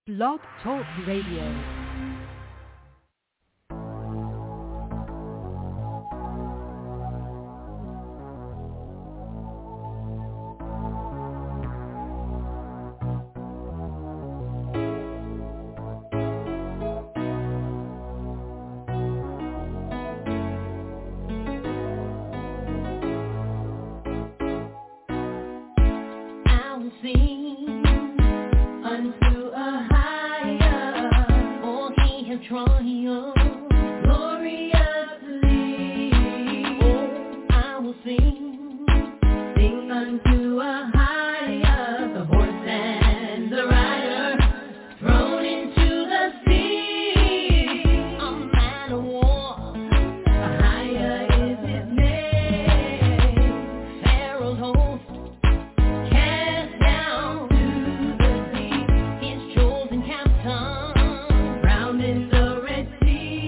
Blog Talk Radio. Round in the Red Sea.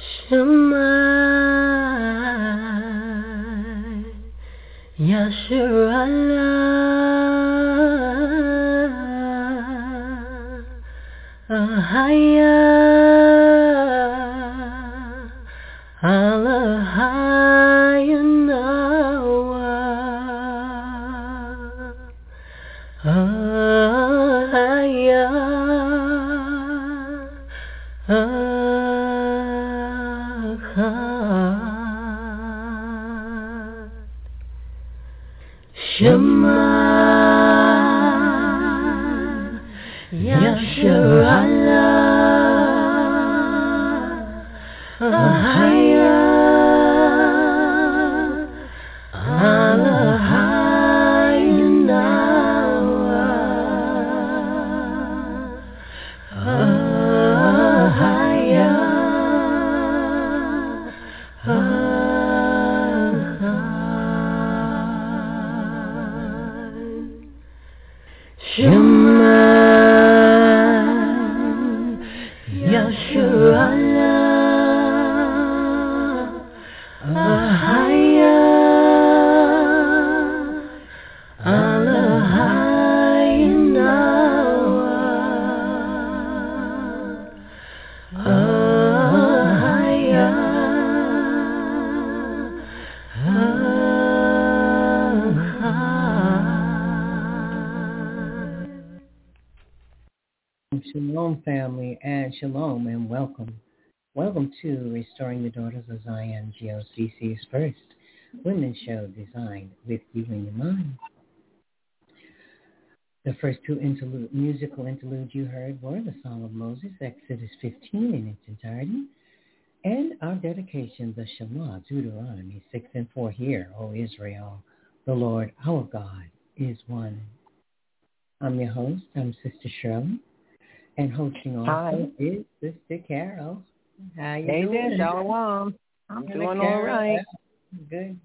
Shema Yasharallah Ahaya Alahayanawa Ahaya Shema Yasharallah Ahaya Alahayanawa Ahaya Shema Yasharallah Ahaya Alahayanawa Ahaya Shalom, family, and shalom, and welcome. Welcome to Restoring the Daughters of Zion, GOCC's first women's show designed with you in your mind. The first two musical interludes you heard were the Song of Moses, Exodus 15 in its entirety, and our dedication, the Shema, Deuteronomy 6 and 4. Hear, O Israel, the Lord our God is one. I'm your host. I'm Sister Shirley. And hosting also is Sister Carol. How you doing? Hey there, Shalom. I'm doing all right. Good.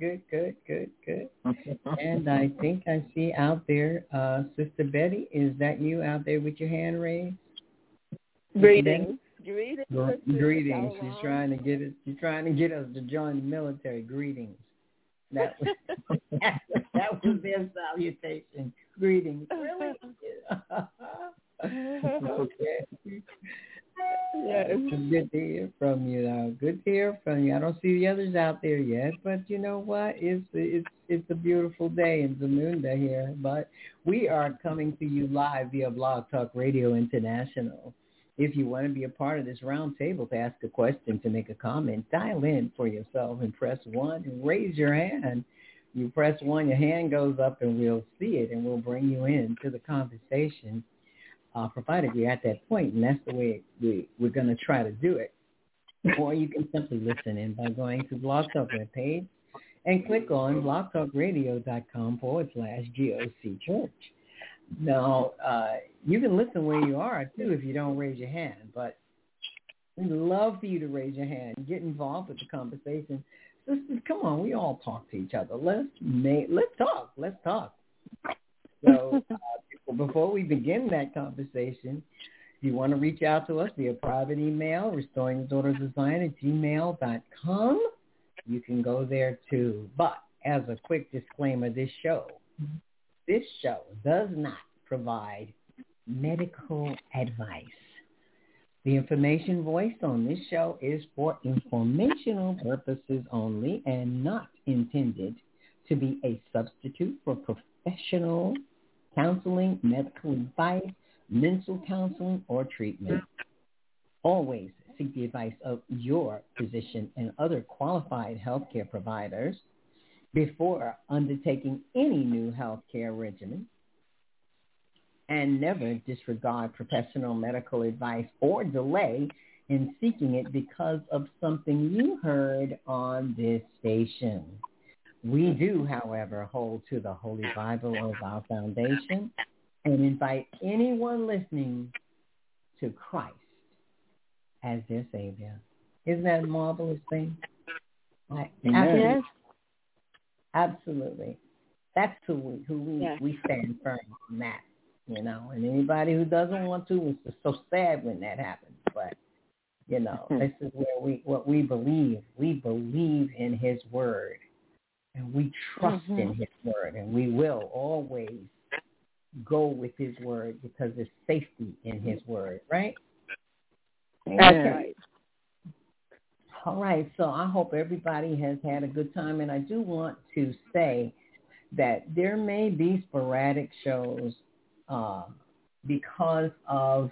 And I think I see out there, Sister Betty. Is that you out there with your hand raised? Greetings. Greetings. She's trying to get us. She's trying to get us to join the military. Greetings. That was that was their salutation. Greetings. Really? Okay. Yes. It's good to hear from you, though. Good to hear from you. I don't see the others out there yet, but you know what? It's a beautiful day in Zamunda here. But we are coming to you live via Blog Talk Radio International. If you want to be a part of this round table to ask a question, to make a comment, dial in for yourself and press 1 and raise your hand. You press 1, your hand goes up, and we'll see it, and we'll bring you into the conversation. Provided we're at that point, and that's the way we're going to try to do it. Or you can simply listen in by going to Blog Talk webpage and click on blogtalkradio.com/GOC Church. Now, you can listen where you are, too, if you don't raise your hand, but we'd love for you to raise your hand, get involved with the conversation. Sisters, come on, we all talk to each other. Let's talk. So before we begin that conversation, if you want to reach out to us via private email, restoringthedaughtersofzion@gmail.com, you can go there too. But as a quick disclaimer, this show does not provide medical advice. The information voiced on this show is for informational purposes only and not intended to be a substitute for professional counseling, medical advice, mental counseling, or treatment. Always seek the advice of your physician and other qualified healthcare providers before undertaking any new healthcare regimen, and never disregard professional medical advice or delay in seeking it because of something you heard on this station. We do, however, hold to the Holy Bible as our foundation and invite anyone listening to Christ as their Savior. Isn't that a marvelous thing? Yes. Absolutely. That's who we stand firm on that, you know. And anybody who doesn't want to, it's just so sad when that happens. But You know, this is where what we believe. We believe in his word, and we trust in his word, and we will always go with his word because there's safety in his word, right? That's right. All right, so I hope everybody has had a good time, and I do want to say that there may be sporadic shows because of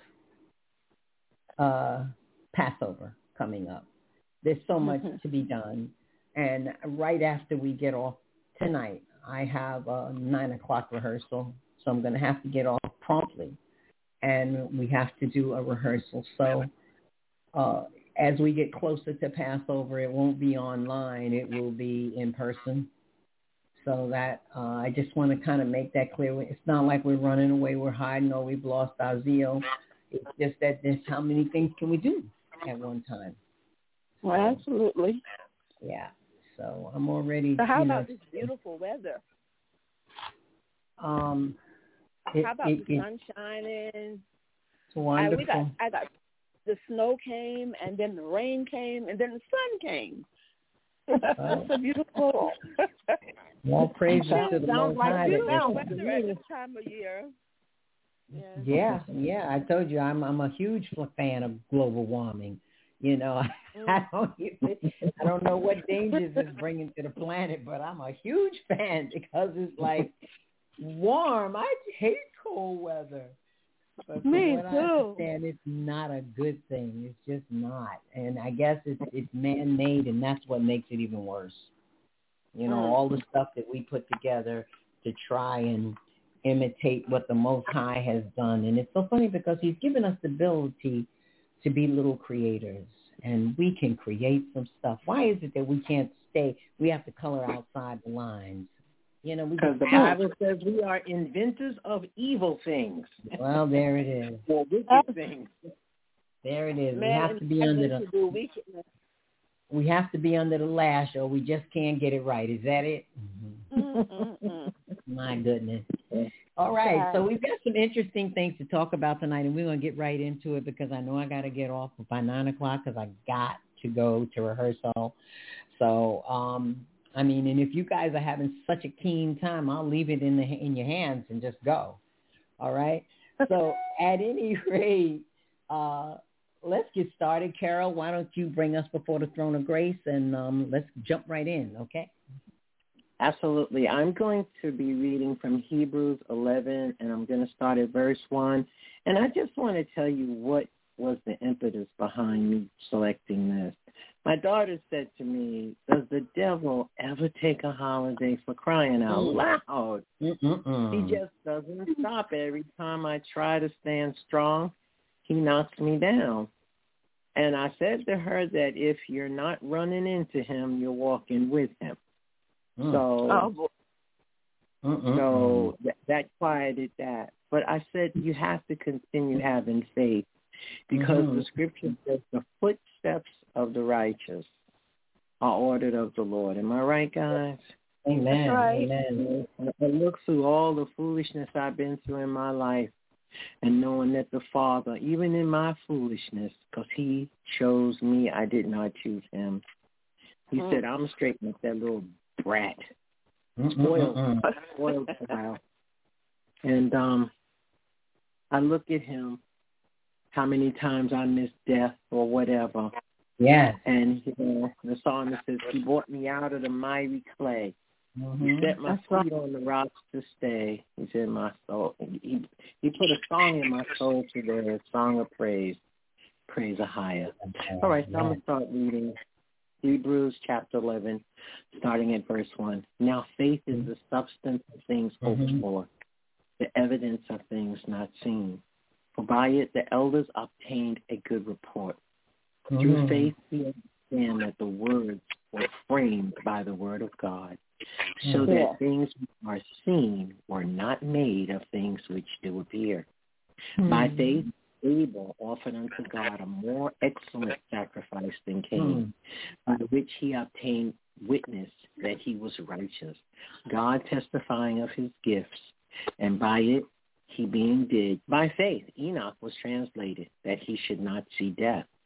Passover coming up. There's so much to be done, and right after we get off tonight, I have a 9 o'clock rehearsal, so I'm going to have to get off promptly, and we have to do a rehearsal. So as we get closer to Passover, it won't be online. It will be in person. So that I just want to kind of make that clear. It's not like we're running away, we're hiding, or we've lost our zeal. It's just that there's how many things can we do at one time. Well, absolutely. Yeah. So I'm already. So how about this beautiful weather? How about the sun shining? It's wonderful. I got the snow came, and then the rain came, and then the sun came. It's a beautiful. All praises to the Most High. Weather at this time of year. Yeah. I told you I'm a huge fan of global warming. You know, I don't know what dangers it's bringing to the planet, but I'm a huge fan because it's like warm. I hate cold weather. But Me from what too. I understand, it's not a good thing. It's just not. And I guess it's man-made, and that's what makes it even worse. You know, all the stuff that we put together to try and imitate what the Most High has done. And it's so funny because he's given us the ability to be little creators, and we can create some stuff. Why is it that we can't we have to color outside the lines? You know, because the Bible says we are inventors of evil things. Well, there it is. Well, wicked things. There it is. We have to be under the lash, or we just can't get it right. Is that it? My goodness. All right. So we've got some interesting things to talk about tonight, and we're going to get right into it because I know I got to get off by 9 o'clock because I got to go to rehearsal. So, I mean, and if you guys are having such a keen time, I'll leave it in your hands and just go. All right. So at any rate, let's get started. Carol, why don't you bring us before the throne of grace, and let's jump right in, okay? Absolutely. I'm going to be reading from Hebrews 11, and I'm going to start at verse 1. And I just want to tell you what was the impetus behind me selecting this. My daughter said to me, does the devil ever take a holiday for crying out loud? He just doesn't stop. Every time I try to stand strong, he knocks me down. And I said to her that if you're not running into him, you're walking with him. So that quieted that. But I said you have to continue having faith because the scripture says the footsteps of the righteous are ordered of the Lord. Am I right, guys? Amen. Right. Amen. I look through all the foolishness I've been through in my life and knowing that the Father, even in my foolishness, because he chose me, I did not choose him. He said, I'm straightening up that little brat. Spoiled child. And I look at him, how many times I missed death or whatever. Yes. And the psalmist says, he brought me out of the miry clay. He set my feet on the rocks to stay. He's in my soul. He put a song in my soul today, a song of praise. Praise a higher. All right, so I'm going to start reading Hebrews chapter 11, starting at verse 1. Now faith is the substance of things hoped for, the evidence of things not seen. For by it the elders obtained a good report. Through faith we understand that the words were framed by the word of God, so that things which are seen were not made of things which do appear. By faith Abel offered unto God a more excellent sacrifice than Cain, by which he obtained witness that he was righteous, God testifying of his gifts, and by it he being dead. By faith Enoch was translated, that he should not see death,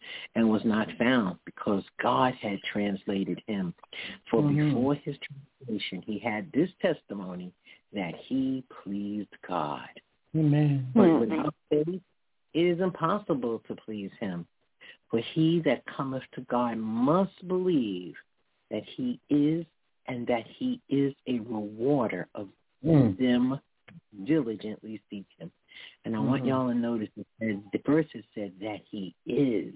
and was not found, because God had translated him. For before his translation, he had this testimony, that he pleased God. Amen. But without faith, it is impossible to please him. For he that cometh to God must believe that he is, and that he is a rewarder of them diligently seek him. And I want y'all to notice that the verse has said that he is.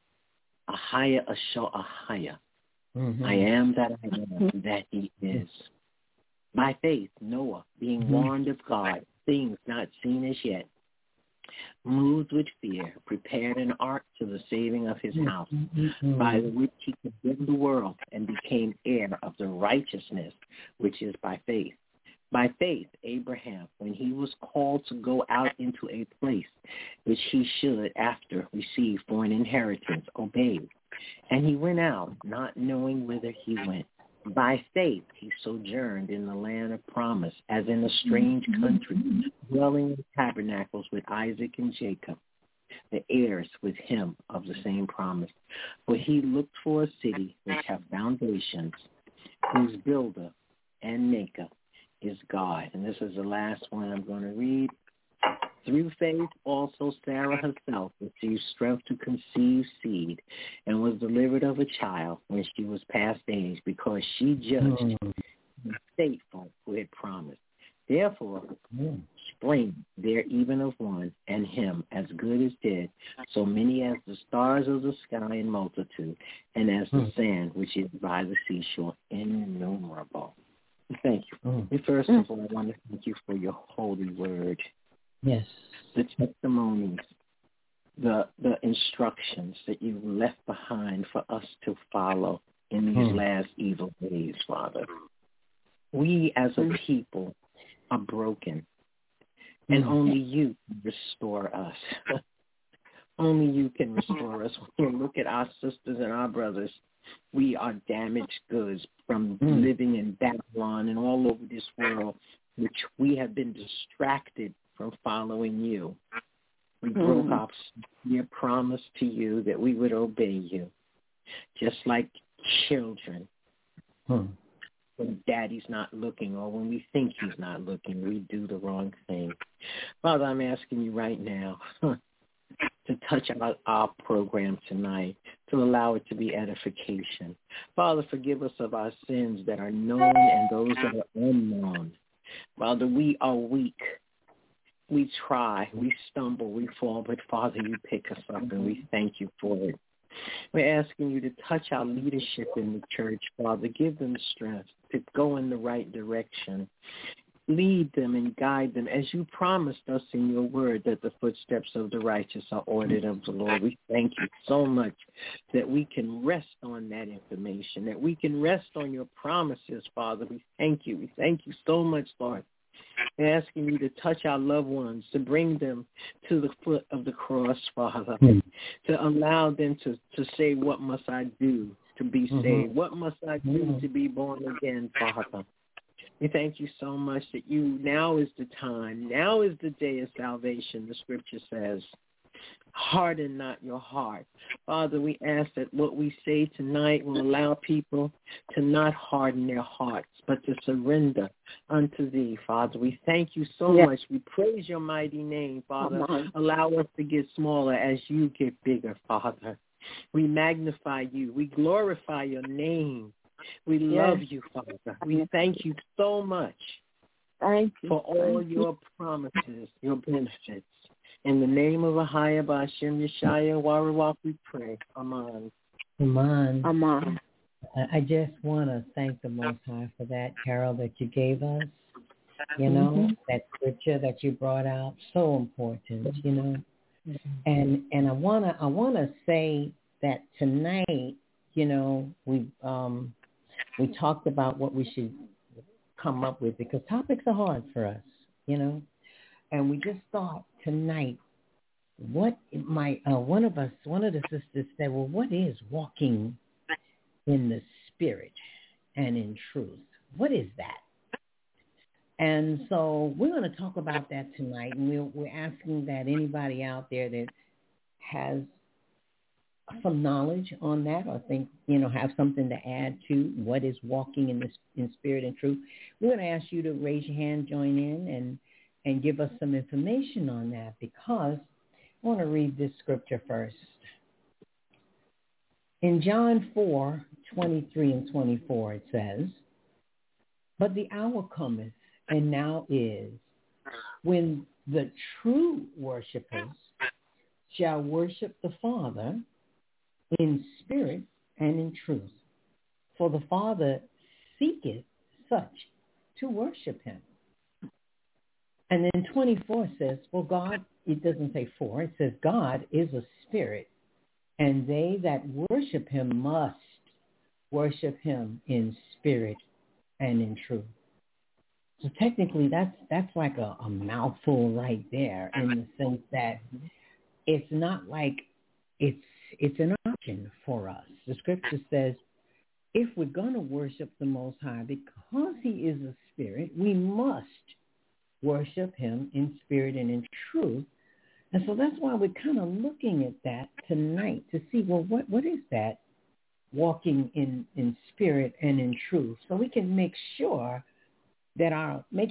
Ahaya Asho Ahaya. I am that I am, that he is. By faith, Noah, being warned of God, things not seen as yet, moved with fear, prepared an ark to the saving of his house, by which he condemned the world and became heir of the righteousness which is by faith. By faith, Abraham, when he was called to go out into a place which he should after receive for an inheritance, obeyed. And he went out, not knowing whither he went. By faith, he sojourned in the land of promise, as in a strange country, dwelling in tabernacles with Isaac and Jacob, the heirs with him of the same promise. For he looked for a city which hath foundations, whose builder and maker is God. And this is the last one I'm going to read. Through faith also Sarah herself received strength to conceive seed, and was delivered of a child when she was past age, because she judged the faithful who had promised. Therefore, spring there even of one, and him as good as dead, so many as the stars of the sky in multitude, and as the sand which is by the seashore, innumerable. Thank you. First of all, I want to thank you for your holy word. Yes. The testimonies, the instructions that you left behind for us to follow in these last evil days, Father. We as a people are broken, and only you can restore us. Only you can restore us. When you look at our sisters and our brothers, we are damaged goods from living in Babylon and all over this world, which we have been distracted from following you. We broke off your promise to you that we would obey you, just like children. When daddy's not looking, or when we think he's not looking, we do the wrong thing. Father, I'm asking you right now to touch our program tonight, to allow it to be edification. Father, forgive us of our sins that are known and those that are unknown. Father, we are weak. We try, we stumble, we fall, but Father, you pick us up, and we thank you for it. We're asking you to touch our leadership in the church, Father. Give them strength to go in the right direction. Lead them and guide them, as you promised us in your word, that the footsteps of the righteous are ordered of the Lord. We thank you so much that we can rest on that information, that we can rest on your promises, Father. We thank you. We thank you so much, Lord. We're asking you to touch our loved ones, to bring them to the foot of the cross, Father, to allow them to say, what must I do to be saved? What must I do to be born again, Father? We thank you so much that now is the time. Now is the day of salvation, the scripture says. Harden not your heart. Father, we ask that what we say tonight will allow people to not harden their hearts, but to surrender unto thee, Father. We thank you so much. We praise your mighty name, Father. Allow us to get smaller as you get bigger, Father. We magnify you. We glorify your name. We love you, Father. We thank you so much for all your promises, your benefits. In the name of Ahaya B'Hashem Yeshaya Warawak, we pray. Amen. Amen. Amen. I just want to thank the Most High for that, Carol, that you gave us. You know, that scripture that you brought out, so important, you know. And I wanna say that tonight, you know, we talked about what we should come up with, because topics are hard for us, you know. And we just thought tonight, one of the sisters said, well, what is walking in the spirit and in truth? What is that? And so we're going to talk about that tonight, and we're asking that anybody out there that has some knowledge on that, or think, have something to add to what is walking in spirit and truth, we're going to ask you to raise your hand, join in, and give us some information on that, because I want to read this scripture first. In John 4:23 and 24, it says, "But the hour cometh, and now is, when the true worshipers shall worship the Father in spirit and in truth. For the Father seeketh such to worship him." And then 24 says, well, God, it doesn't say for, it says God is a spirit, and they that worship him must worship him in spirit and in truth. So technically that's like a mouthful right there, in the sense that it's not like it's an option for us. The scripture says, if we're going to worship the Most High, because he is a spirit, we must worship him in spirit and in truth. And so that's why we're kind of looking at that tonight to see, well, what is that walking in spirit and in truth? So we can make sure that make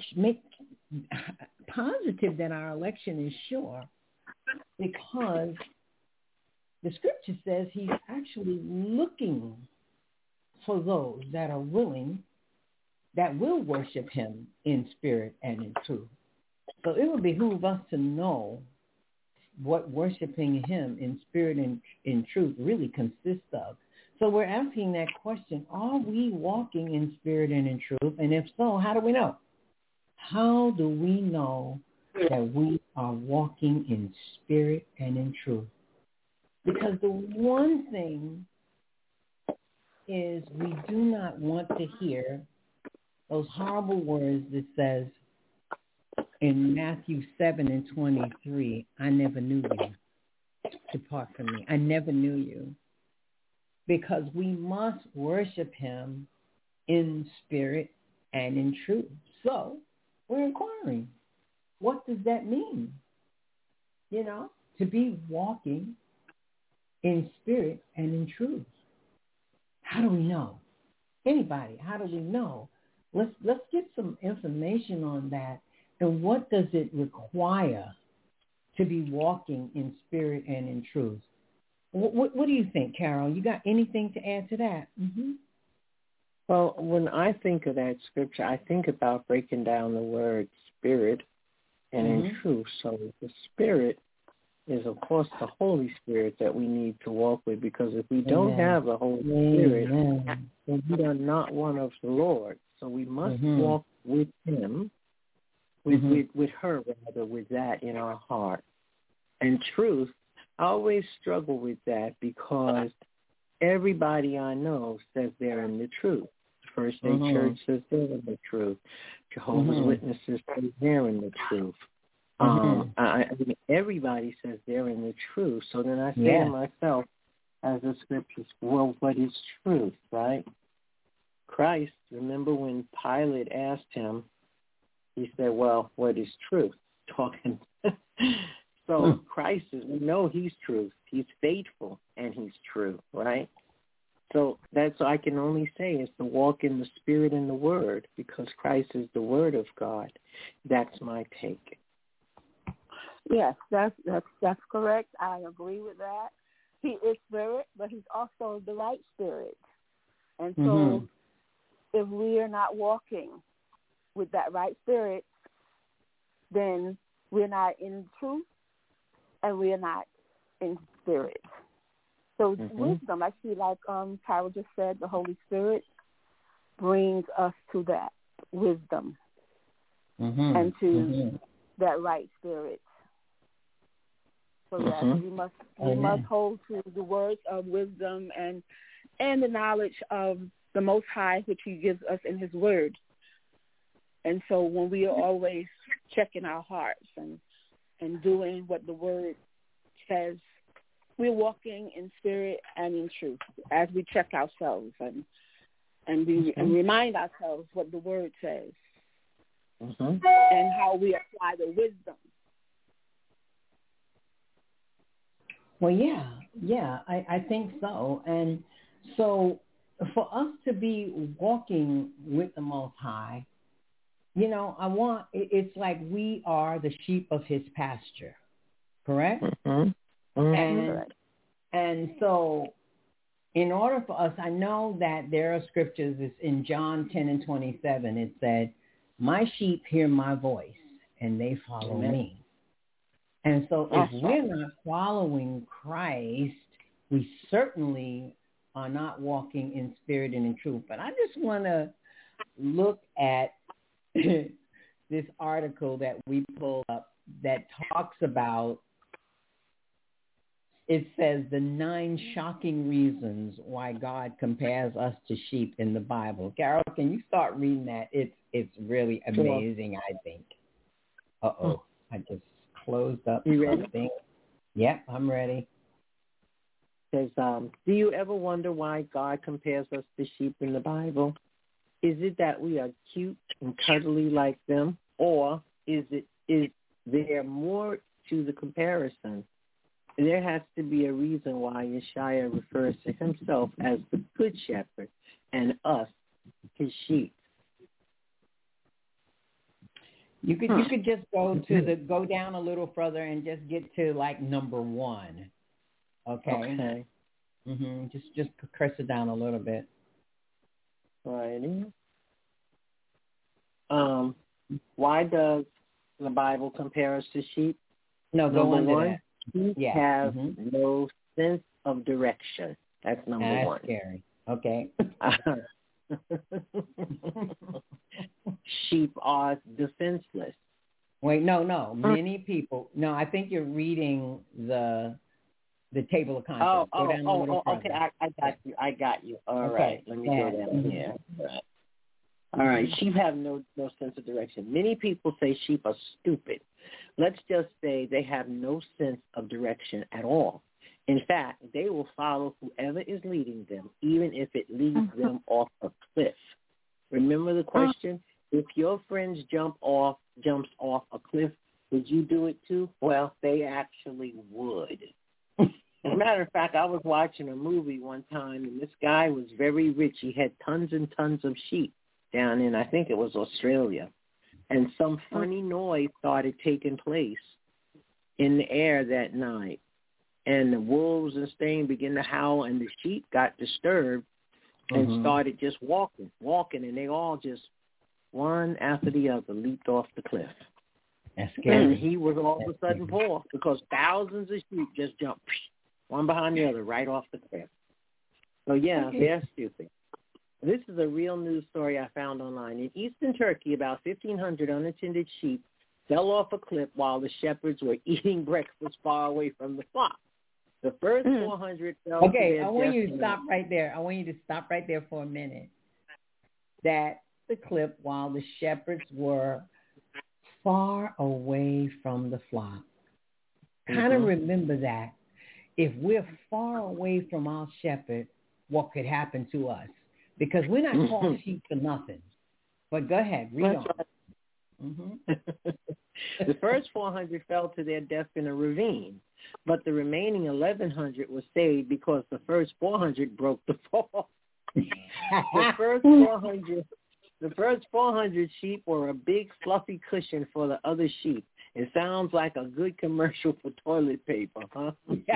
positive that our election is sure, because the scripture says he's actually looking for those that are willing, that will worship him in spirit and in truth. So it would behoove us to know what worshiping him in spirit and in truth really consists of. So we're asking that question, are we walking in spirit and in truth? And if so, how do we know? How do we know that we are walking in spirit and in truth? Because the one thing is, we do not want to hear those horrible words that says in Matthew 7:23, I never knew you. Depart from me. I never knew you. Because we must worship him in spirit and in truth. So we're inquiring, what does that mean? To be walking in spirit and in truth. How do we know? Anybody, how do we know? Let's get some information on that. And what does it require to be walking in spirit and in truth? What do you think, Carol? You got anything to add to that? Mm-hmm. Well, when I think of that scripture, I think about breaking down the word spirit and in truth. So the spirit is, of course, the Holy Spirit that we need to walk with, because if we don't have the Holy Spirit, then we are not one of the Lord. So we must walk with him, with her, rather, with that in our heart. And truth, I always struggle with that, because everybody I know says they're in the truth. First Day Church says they're in the truth. Jehovah's Witnesses say they're in the truth. I mean, everybody says they're in the truth. So then I say to myself, as the scriptures, well, what is truth, right? Christ, remember when Pilate asked him, he said, well, what is truth? Talking. So Christ is, we know he's truth. He's faithful and he's true, right? So that's all I can only say, is to walk in the spirit and the word, because Christ is the word of God. That's my take. Yes, that's correct. I agree with that. He is spirit, but he's also the right spirit. And so if we are not walking with that right spirit, then we're not in truth and we're not in spirit. So wisdom, actually, like Carol just said, the Holy Spirit brings us to that wisdom and to that right spirit. So that we must hold to the words of wisdom and the knowledge of the Most High, which he gives us in his word. And so when we are always checking our hearts and doing what the word says, we're walking in spirit and in truth as we check ourselves and remind ourselves what the word says and how we apply the wisdom. Well, yeah, Yeah, I think so. And so for us to be walking with the Most High, it's like we are the sheep of his pasture, correct? Mm-hmm. Mm-hmm. And so in order for us, I know that there are scriptures, it's in John 10:27, it said, my sheep hear my voice and they follow me. And so if we're not following Christ, we certainly are not walking in spirit and in truth. But I just want to look at this article that we pulled up that talks about, it says the 9 shocking reasons why God compares us to sheep in the Bible. Carol, can you start reading that? It's really amazing, I think. Uh-oh, I just closed up something. Yep, I'm ready. It says, do you ever wonder why God compares us to sheep in the Bible? Is it that we are cute and cuddly like them, or is there more to the comparison? There has to be a reason why Yeshaya refers to himself as the good shepherd and us, his sheep. You could just go down a little further and just get to like number 1. Okay. Mm-hmm. Just press it down a little bit. Righty. Why does the Bible compare us to sheep? No, go on to that. Sheep have no sense of direction. That's number 1. That's scary. Okay. Sheep are defenseless. Wait, no. Many people. No, I think you're reading the table of contents. Okay. I got you. All right. Let me go down here. All right. Sheep have no sense of direction. Many people say sheep are stupid. Let's just say they have no sense of direction at all. In fact, they will follow whoever is leading them, even if it leads them off a cliff. Remember the question? If your friends jumps off a cliff, would you do it too? Well, they actually would. As a matter of fact, I was watching a movie one time, and this guy was very rich. He had tons and tons of sheep down in, I think it was Australia. And some funny noise started taking place in the air that night. And the wolves and Stain began to howl, and the sheep got disturbed and started just walking, and they all just, one after the other, leaped off the cliff. That's scary. And he was all of a sudden poor because thousands of sheep just jumped, one behind the other, right off the cliff. So, they're stupid. This is a real news story I found online. In eastern Turkey, about 1,500 unattended sheep fell off a cliff while the shepherds were eating breakfast far away from the flock. The first 400 fell to their I want you to destiny. stop right there. I want you to stop right there for a minute. That the clip while the shepherds were far away from the flock. Kind of remember that. If we're far away from our shepherd, what could happen to us? Because we're not called sheep for nothing. But go ahead, read on. Right. The first 400 fell to their death in a ravine, but the remaining 1,100 were saved because the first 400 broke the fall. The first 400 sheep were a big fluffy cushion for the other sheep. It sounds like a good commercial for toilet paper, huh?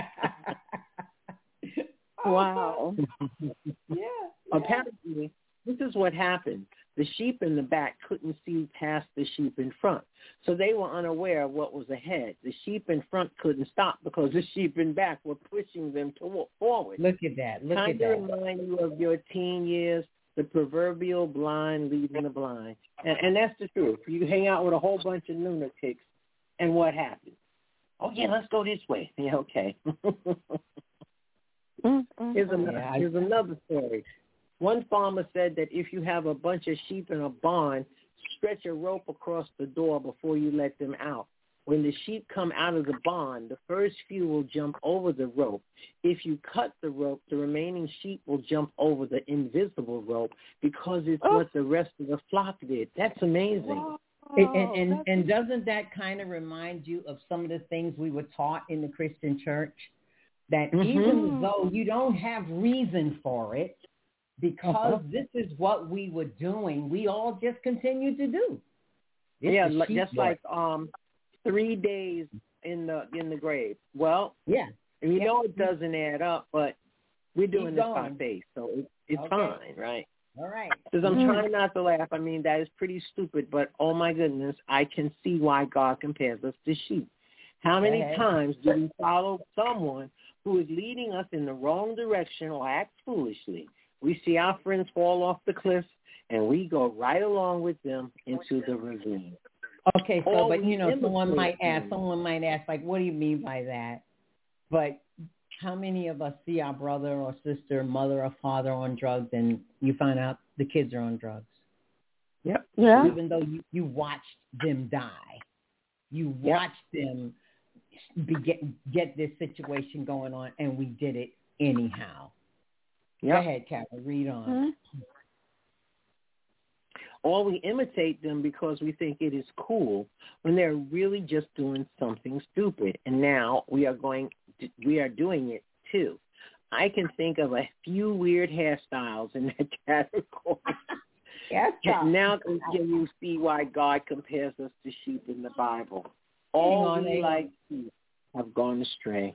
Wow. Apparently, this is what happened. The sheep in the back couldn't see past the sheep in front, so they were unaware of what was ahead. The sheep in front couldn't stop because the sheep in back were pushing them forward. Look at that. Kind of remind you of your teen years, the proverbial blind leading the blind. And that's the truth. You hang out with a whole bunch of lunatics, and what happens? Oh, yeah, let's go this way. Yeah, okay. Here's another story. One farmer said that if you have a bunch of sheep in a barn, stretch a rope across the door before you let them out. When the sheep come out of the barn, the first few will jump over the rope. If you cut the rope, the remaining sheep will jump over the invisible rope because it's what the rest of the flock did. That's amazing. Wow. And doesn't that kind of remind you of some of the things we were taught in the Christian church? that even though you don't have reason for it, because this is what we were doing, we all just continue to do. Just like 3 days in the grave. Well, we know it doesn't add up, but we're doing this by faith, so it's fine, right? All right. Because I'm trying not to laugh. I mean, that is pretty stupid, but oh my goodness, I can see why God compares us to sheep. How many times do we follow someone who is leading us in the wrong direction or act foolishly? We see our friends fall off the cliff, and we go right along with them into the ravine. Okay, so but someone might ask, like, what do you mean by that? But how many of us see our brother or sister, mother or father on drugs, and you find out the kids are on drugs? Yep. Yeah. Even though you watched them die, you watched them get this situation going on, and we did it anyhow. Go ahead, Carol. Read on. Mm-hmm. Or we imitate them because we think it is cool when they're really just doing something stupid. And now we are doing it too. I can think of a few weird hairstyles in that category. Now can you see why God compares us to sheep in the Bible? All we like sheep have gone astray.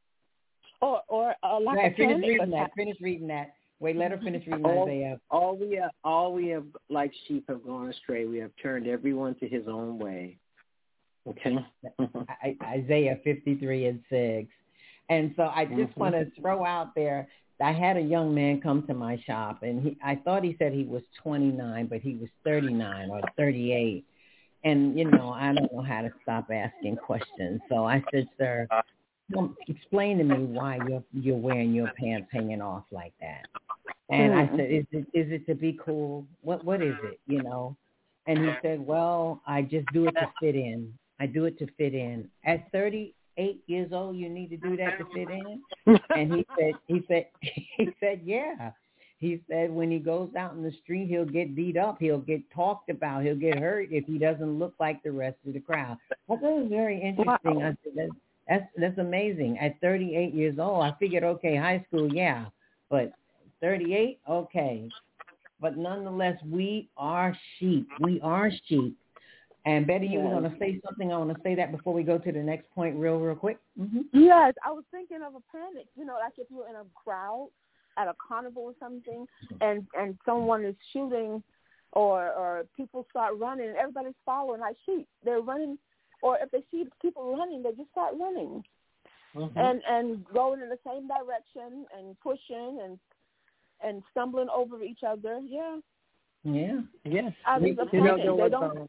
Or like finish reading that. Wait, let her finish reading Isaiah. All we have like sheep have gone astray. We have turned everyone to his own way. Okay. Isaiah 53:6. And so I just want to throw out there, I had a young man come to my shop, and I thought he said he was 29, but he was 39 or 38. And, I don't know how to stop asking questions. So I said, sir, explain to me why you're wearing your pants hanging off like that. And I said, is it to be cool? What is it, And he said, well, I just do it to fit in. I do it to fit in. At 38 years old, you need to do that to fit in? And he said, yeah. He said when he goes out in the street, he'll get beat up. He'll get talked about. He'll get hurt if he doesn't look like the rest of the crowd. I thought it was very interesting. Wow. I said, that's amazing. At 38 years old, I figured, okay, high school, yeah. But 38, okay. But nonetheless, we are sheep. We are sheep. And Betty, you were going to say something. I want to say that before we go to the next point real quick. Mm-hmm. Yes, I was thinking of a panic. Like if you're in a crowd at a carnival or something, and someone is shooting, or people start running, and everybody's following like sheep. They're running, or if they see people running, they just start running, and going in the same direction and pushing and stumbling over each other. Yeah. I mean, they don't.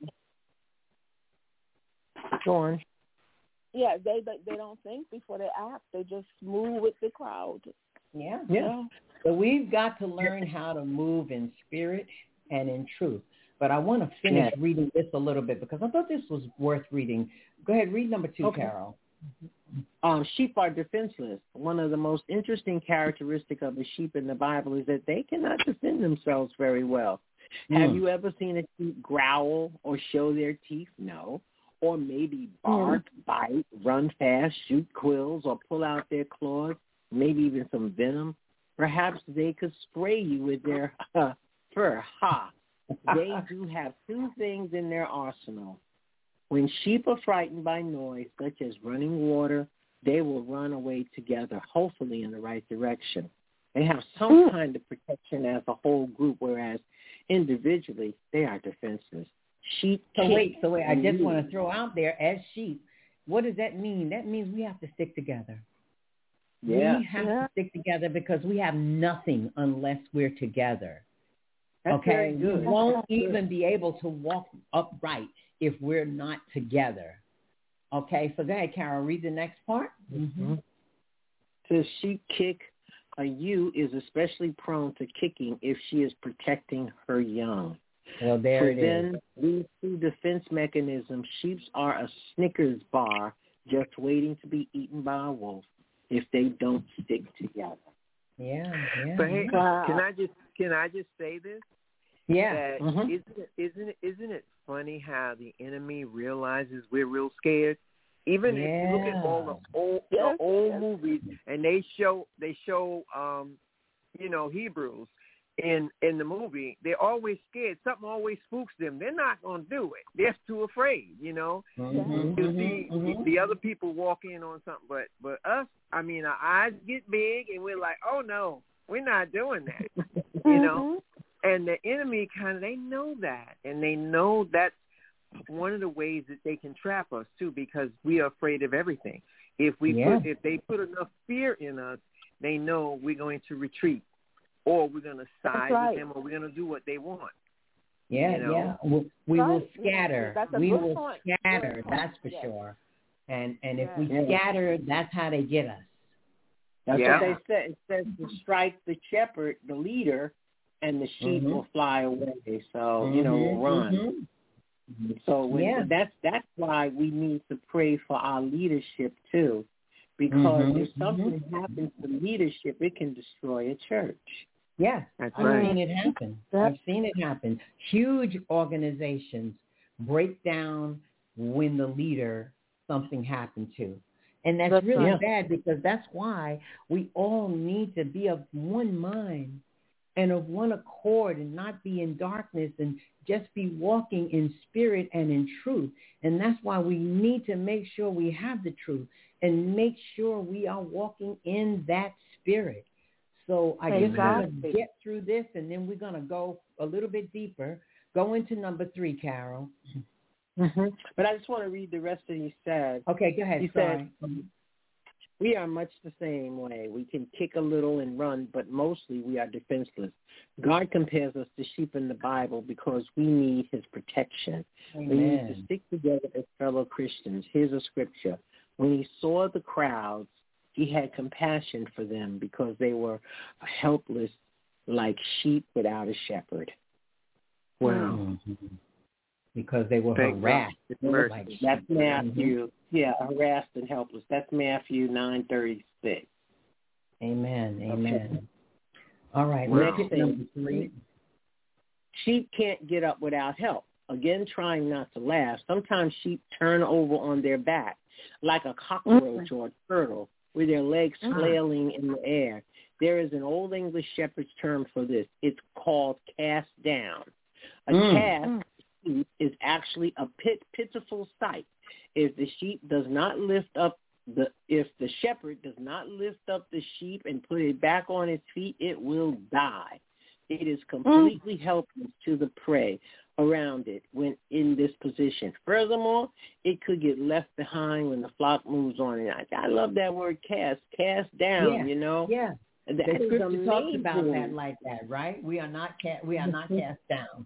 Go on. Yeah, they don't think before they act. They just move with the crowd. Yeah. So we've got to learn how to move in spirit and in truth. But I want to finish reading this a little bit because I thought this was worth reading. Go ahead, read number 2, Carol. Sheep are defenseless. One of the most interesting characteristics of a sheep in the Bible is that they cannot defend themselves very well. Have you ever seen a sheep growl or show their teeth? No. Or maybe bark, bite, run fast, shoot quills, or pull out their claws, maybe even some venom. Perhaps they could spray you with their fur. They do have 2 things in their arsenal. When sheep are frightened by noise, such as running water, they will run away together, hopefully in the right direction. They have some kind of protection as a whole group, whereas individually they are defenseless. Sheep. So wait. I just want to throw out there, as sheep, what does that mean? That means we have to stick together. Yeah. We have to stick together because we have nothing unless we're together. That's very good. We won't even be able to walk upright if we're not together. Okay, so go ahead, Carol, read the next part. To sheep kick, a ewe is especially prone to kicking if she is protecting her young. Well, there it is. These 2 defense mechanisms, sheep are a Snickers bar just waiting to be eaten by a wolf if they don't stick together. Yeah. But hey, can I just say this? Yeah. That isn't it funny how the enemy realizes we're real scared Even if you look at all the old movies, and they show Hebrews in the movie, they're always scared. Something always spooks them. They're not going to do it. They're too afraid, You see the other people walk in on something, but us, our eyes get big, and we're like, oh no, we're not doing that, And the enemy they know that, and they know that's one of the ways that they can trap us too, because we are afraid of everything. If they put enough fear in us, they know we're going to retreat, or we're going to side with them, or we're going to do what they want. Yeah. We will scatter. We will scatter. That's for sure. And if we scatter, that's how they get us. That's what they said. It says to strike the shepherd, the leader, and the sheep will fly away. So will run. So that's why we need to pray for our leadership too, because if something happens to leadership, it can destroy a church. Yeah, I've seen it happen. I've seen it happen. Huge organizations break down when the leader something happened to. And that's really bad, because that's why we all need to be of one mind and of one accord, and not be in darkness, and just be walking in spirit and in truth. And that's why we need to make sure we have the truth and make sure we are walking in that spirit. So I guess we're going to get through this, and then we're going to go a little bit deeper, go into number 3, Carol. But I just want to read the rest of he said. Okay, go ahead. He said, we are much the same way. We can kick a little and run, but mostly we are defenseless. God compares us to sheep in the Bible because we need his protection. Amen. We need to stick together as fellow Christians. Here's a scripture. When he saw the crowds, he had compassion for them because they were helpless like sheep without a shepherd. Wow. Because they were harassed. That's Matthew. Yeah, harassed and helpless. That's Matthew 9:36. Amen. Okay. All right. Next thing, number 3. Sheep can't get up without help. Again, trying not to laugh. Sometimes sheep turn over on their back like a cockroach or a turtle, with their legs flailing in the air. There is an old English shepherd's term for this. It's called cast down. A cast is actually a pitiful sight. If the shepherd does not lift up the sheep and put it back on its feet, it will die. It is completely helpless to the prey around it when in this position. Furthermore, it could get left behind when the flock moves on. And I love that word cast down, Yeah. The scripture talks about that like that, right? We are not cast down.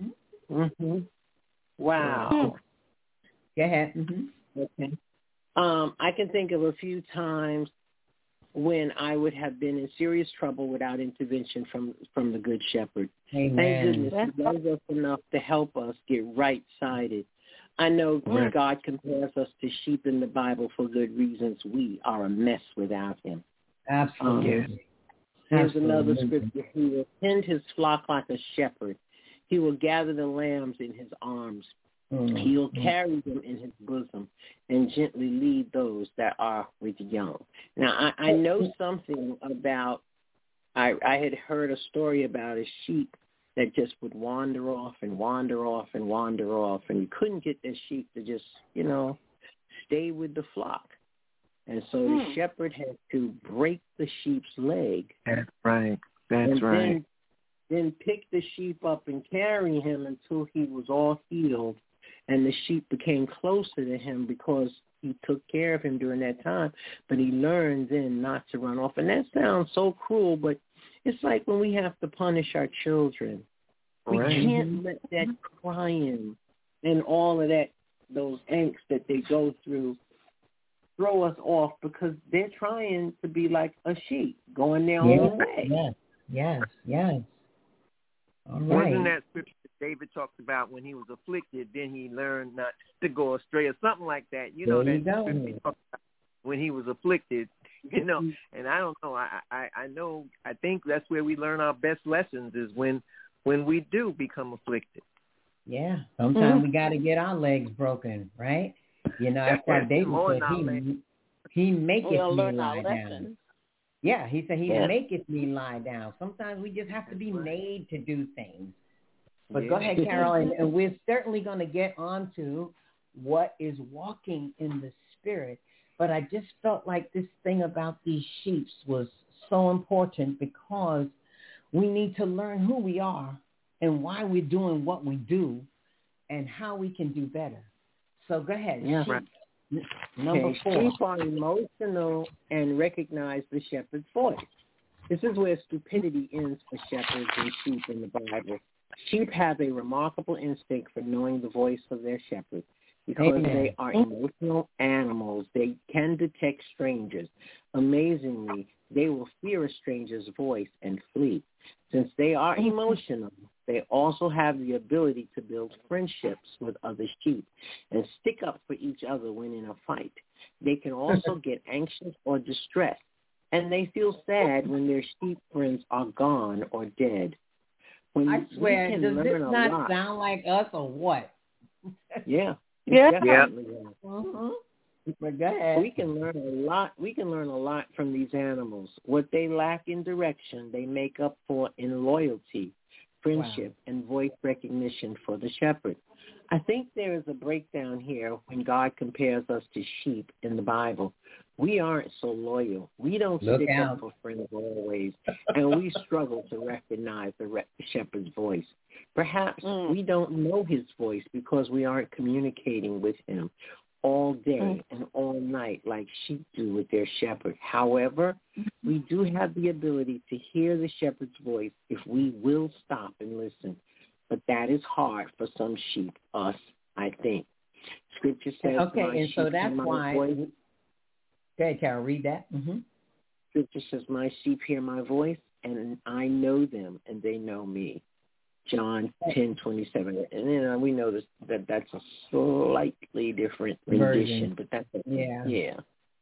Wow. Go ahead. Okay. I can think of a few times when I would have been in serious trouble without intervention from the Good Shepherd. Amen. Thank goodness he loves us enough to help us get right-sided. I know God compares us to sheep in the Bible for good reasons. We are a mess without him. Absolutely. Here's another scripture. He will tend his flock like a shepherd. He will gather the lambs in his arms. He will carry them in his bosom and gently lead those that are with young. Now, I know something about, I had heard a story about a sheep that just would wander off, and you couldn't get the sheep to just, stay with the flock. And so the shepherd had to break the sheep's leg. That's right. Then pick the sheep up and carry him until he was all healed. And the sheep became closer to him because he took care of him during that time. But he learned then not to run off. And that sounds so cruel, but it's like when we have to punish our children. We can't let that crying and all of that, those angst that they go through, throw us off, because they're trying to be like a sheep, going their own way. Yes. All right. Wasn't that scripture David talked about when he was afflicted, then he learned not to go astray or something like that? When he was afflicted, and I don't know. I think that's where we learn our best lessons is when we do become afflicted. Yeah. Sometimes we got to get our legs broken, right? You know, that's why David more said knowledge. he maketh me learn lie our down. lessons. Yeah, he said he Yeah. maketh me lie down. Sometimes we just have to be made to do things. But Yeah. go ahead, Carol, and we're certainly going to get on to what is walking in the Spirit. But I just felt like this thing about these sheep was so important because we need to learn who we are and why we're doing what we do and how we can do better. So go ahead. Yeah. Sheep. Number Okay, 4. sheep are emotional and recognize the shepherd's voice. This is where stupidity ends for shepherds and sheep in the Bible. Sheep have a remarkable instinct for knowing the voice of their shepherd. Because they are emotional animals, they can detect strangers. Amazingly, they will fear a stranger's voice and flee. Since they are emotional, they also have the ability to build friendships with other sheep and stick up for each other when in a fight. They can also get anxious or distressed, and they feel sad when their sheep friends are gone or dead. I swear, does this not sound like us or what? Yeah. Yeah. Definitely. Mm-hmm. But go ahead. We can learn a lot. We can learn a lot from these animals. What they lack in direction, they make up for in loyalty, friendship, and voice recognition for the shepherd. I think there is a breakdown here when God compares us to sheep in the Bible. We aren't so loyal. We don't stick up for friends always, and we struggle to recognize the shepherd's voice. Perhaps we don't know his voice because we aren't communicating with him all day and all night like sheep do with their shepherd. However, we do have the ability to hear the shepherd's voice if we will stop and listen. But that is hard for some sheep, us, I think. Scripture says, okay, and so that's why. Voice. Okay, Carol, read that. Mm-hmm. Scripture says, my sheep hear my voice, and I know them, and they know me. John 10:27, and we know that's a slightly different rendition, but that's yeah.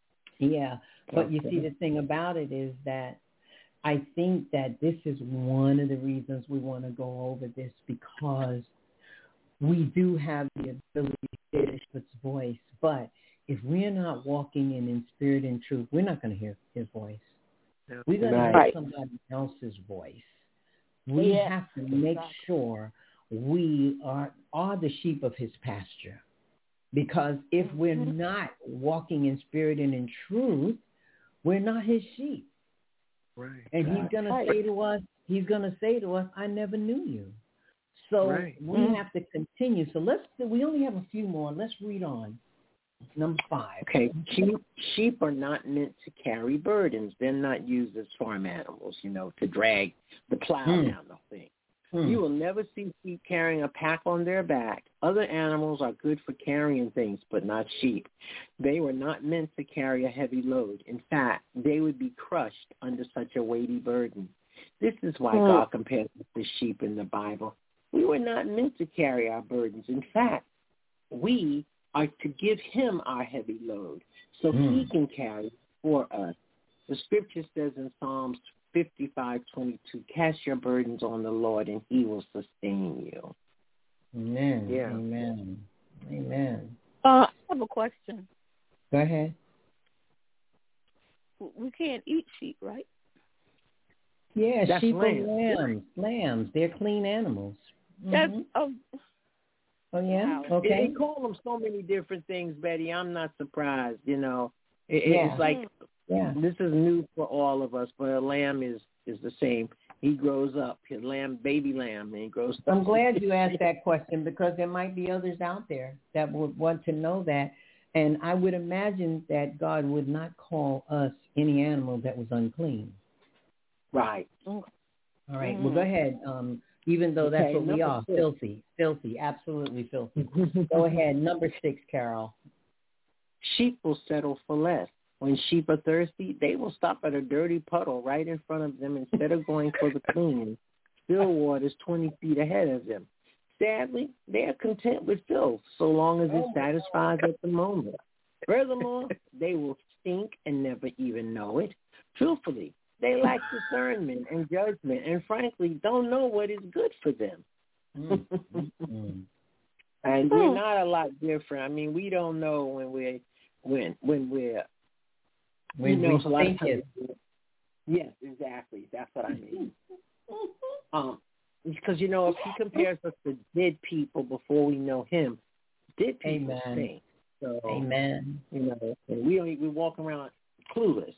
But you see, the thing about it is that I think that this is one of the reasons we want to go over this, because we do have the ability to hear his voice, but if we're not walking in spirit and truth, we're not going to hear his voice. We're going to hear somebody else's voice. We have to make sure we are the sheep of his pasture. Because if we're not walking in spirit and in truth, we're not his sheep. Right. And he's going to say to us, I never knew you. So we have to continue. So we only have a few more. Let's read on. Number 5. Okay, sheep are not meant to carry burdens. They're not used as farm animals, to drag the plow down the thing. You will never see sheep carrying a pack on their back. Other animals are good for carrying things, but not sheep. They were not meant to carry a heavy load. In fact, they would be crushed under such a weighty burden. This is why God compares us to sheep in the Bible. We were not meant to carry our burdens. In fact, we are to give him our heavy load so he can carry it for us. The scripture says in Psalms 55:22, cast your burdens on the Lord and he will sustain you. Amen. Yeah. Amen. I have a question. Go ahead. We can't eat sheep, right? Yeah, that's sheep lambs. are lambs. Lambs. They're clean animals. That's Oh, yeah? Wow. Okay. They call them so many different things, Betty. I'm not surprised, It's like this is new for all of us, but a lamb is the same. He grows up, his baby lamb, and he grows up. I'm glad you asked that question, because there might be others out there that would want to know that. And I would imagine that God would not call us any animal that was unclean. Right. All right. Well, go ahead. Even though that's what we are, 6. filthy, absolutely filthy. Go ahead. Number 6, Carol. Sheep will settle for less. When sheep are thirsty, they will stop at a dirty puddle right in front of them instead of going for the clean. Still waters 20 feet ahead of them. Sadly, they are content with filth so long as it satisfies at the moment. Furthermore, they will stink and never even know it. Truthfully, they lack discernment and judgment and, frankly, don't know what is good for them. And we're not a lot different. I mean, we don't know when we're we think it. Yes, exactly. That's what I mean. Because if he compares us to dead people before we know him, dead people stink. So, Amen. And we walk around clueless.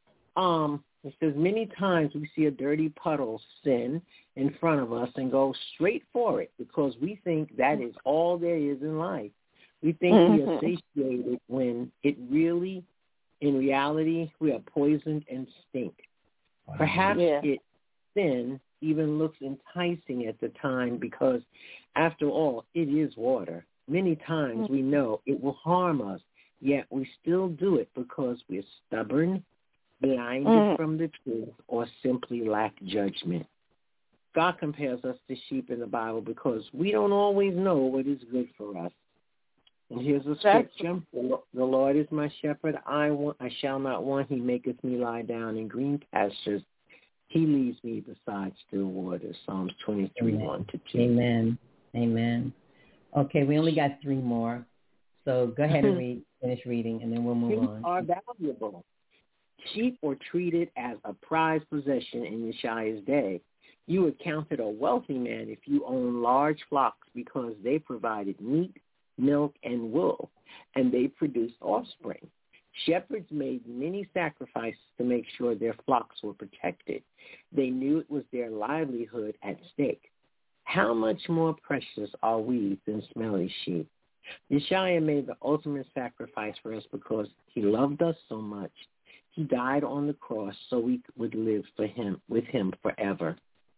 It says many times we see a dirty puddle sin in front of us and go straight for it because we think that is all there is in life. We think we are satiated when in reality, we are poisoned and stink. Wow. Perhaps sin even looks enticing at the time because, after all, it is water. Many times we know it will harm us, yet we still do it because we're stubborn, blinded from the truth, or simply lack judgment. God compares us to sheep in the Bible because we don't always know what is good for us. And here's a scripture. The Lord is my shepherd. I shall not want. He maketh me lie down in green pastures. He leads me beside still waters. Psalms 23, 1-2. Amen. Amen. Okay, we only got 3 more. So go ahead and finish reading, and then we'll move on. Sheep are valuable. Sheep were treated as a prized possession in Yeshua's day. You were counted a wealthy man if you owned large flocks because they provided meat, milk, and wool, and they produced offspring. Shepherds made many sacrifices to make sure their flocks were protected. They knew it was their livelihood at stake. How much more precious are we than smelly sheep? Yeshua made the ultimate sacrifice for us because he loved us so much. He died on the cross so we would live with him forever.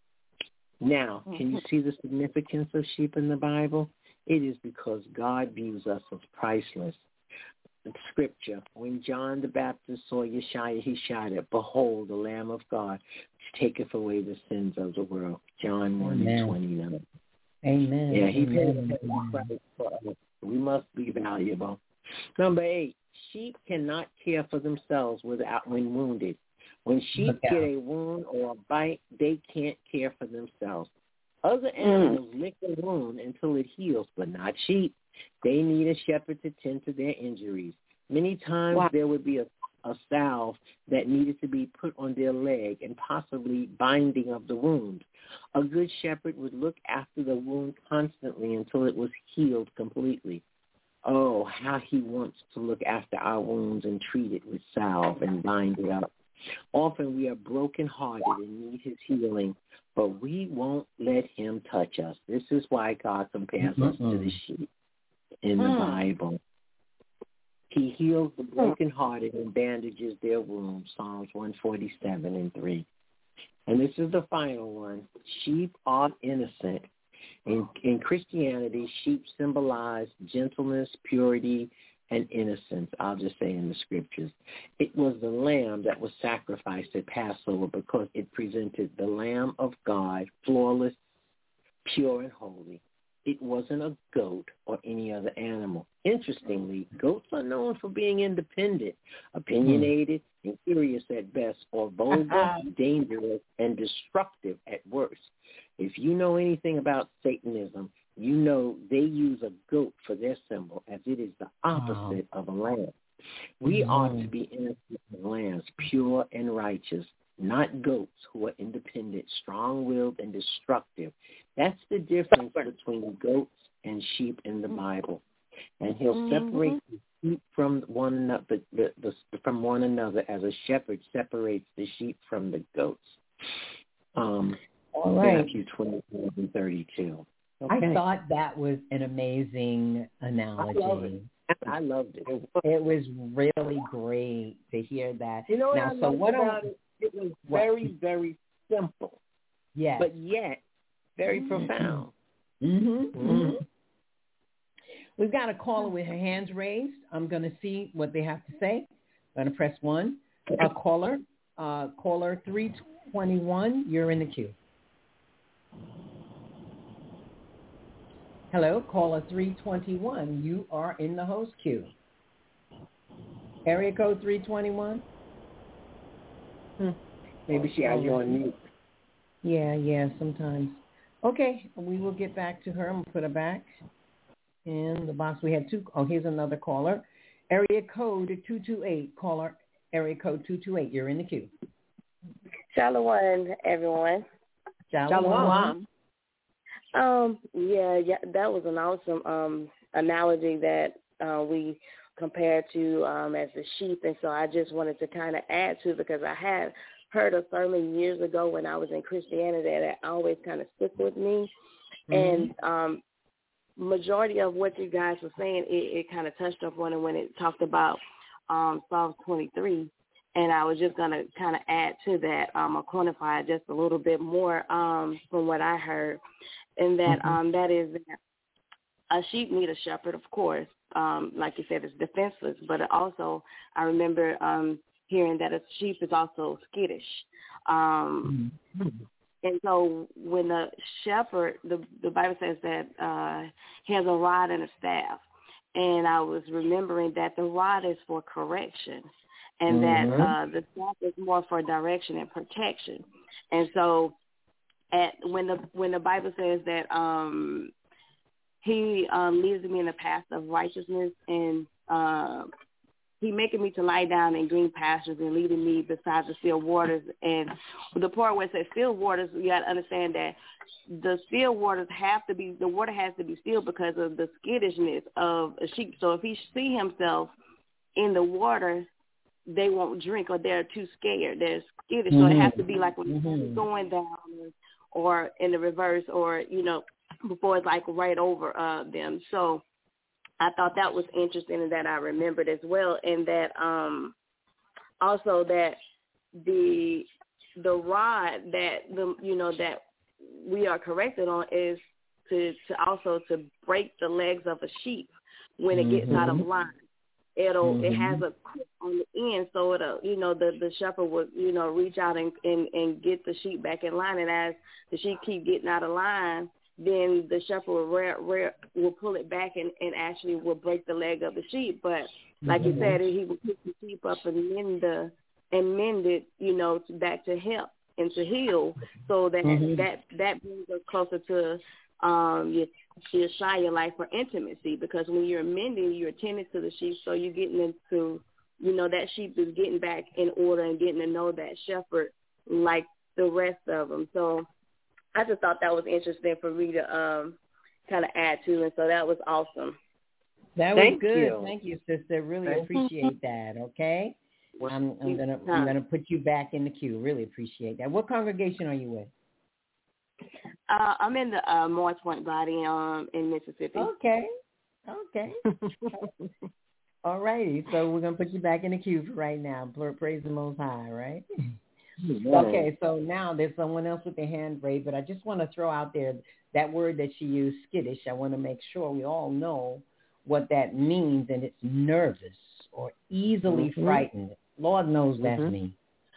Now, can you see the significance of sheep in the Bible? It is because God views us as priceless. The scripture, when John the Baptist saw Yeshua, he shouted, "Behold, the Lamb of God, which taketh away the sins of the world." John 1:29. Amen. Yeah, he paid a price for us. We must be valuable. Number 8, sheep cannot care for themselves when wounded. When sheep get a wound or a bite, they can't care for themselves. Other animals lick a wound until it heals, but not sheep. They need a shepherd to tend to their injuries. Many times there would be a salve that needed to be put on their leg and possibly binding of the wound. A good shepherd would look after the wound constantly until it was healed completely. Oh, how he wants to look after our wounds and treat it with salve and bind it up. Often we are brokenhearted and need his healing, but we won't let him touch us. This is why God compares us to the sheep in the Bible. He heals the brokenhearted and bandages their wounds, Psalms 147:3. And this is the final one. Sheep are innocent. In Christianity, sheep symbolize gentleness, purity, and innocence. I'll just say in the scriptures. It was the lamb that was sacrificed at Passover because it presented the Lamb of God, flawless, pure, and holy. It wasn't a goat or any other animal. Interestingly, goats are known for being independent, opinionated, and curious at best, or vulgar, dangerous, and destructive at worst. If you know anything about Satanism, you know they use a goat for their symbol, as it is the opposite of a lamb. We ought to be innocent lambs, pure and righteous, not goats who are independent, strong-willed, and destructive. That's the difference between goats and sheep in the Bible. And he'll separate the sheep from one another, as a shepherd separates the sheep from the goats. All right. Matthew 24:32. Okay. I thought that was an amazing analogy. I loved it. It was really great to hear that. You know what I loved about it? It was very, very simple. Yes. But yet very profound. We've got a caller with her hands raised. I'm going to see what they have to say. I'm going to press 1. Caller 321, you're in the queue. Hello, caller 321. You are in the host queue. Area code 321. Maybe she has you on mute. Yeah, sometimes. Okay, we will get back to her. I'm going to put her back. in the box. We had two. Oh, here's another caller. Area code 228. Caller, area code 228. You're in the queue. Shalom, everyone. Shalom. Yeah, that was an awesome analogy that we compared to as the sheep, and so I just wanted to kind of add to, because I had heard a sermon years ago when I was in Christianity that always kind of stuck with me, and majority of what you guys were saying, it kind of touched upon it when it talked about Psalms 23. And I was just going to kind of add to that, or quantify just a little bit more from what I heard. And that that is that a sheep need a shepherd, of course. Like you said, it's defenseless. But also, I remember hearing that a sheep is also skittish. And so when the shepherd, the Bible says that he has a rod and a staff. And I was remembering that the rod is for correction, and that the staff is more for direction and protection. And so when the Bible says that he leads me in the path of righteousness, and he making me to lie down in green pastures and leading me beside the still waters. And the part where it says still waters, you got to understand that the still waters the water has to be still because of the skittishness of a sheep. So if he see himself in the water, they won't drink, or they're too scared. They're skittish. So it has to be like when it's going down, or in the reverse, or, before it's like right over them. So I thought that was interesting, and that I remembered as well. And that also that the rod that that we are corrected on is to break the legs of a sheep when it gets out of line. It has a clip on the end, so it'll the shepherd would reach out and get the sheep back in line, and as the sheep keep getting out of line, then the shepherd will pull it back and actually will break the leg of the sheep. But like you said, he will pick the sheep up and mend it, back to help and to heal, so that brings us closer to your Shia life for intimacy. Because when you're mending, you're attending to the sheep, so you're getting into, that sheep is getting back in order and getting to know that shepherd like the rest of them. So I just thought that was interesting for me to kind of add to, and so that was awesome. That was good. Thank you, sister. Really appreciate that. Okay, I'm gonna put you back in the queue. Really appreciate that. What congregation are you with? I'm in the Morris Point body in Mississippi. Okay. All righty. So we're gonna put you back in the queue for right now. Praise the Most High, right? Okay, so now there's someone else with their hand raised, but I just want to throw out there that word that she used, skittish. I want to make sure we all know what that means, and it's nervous or easily frightened. Lord knows that's me.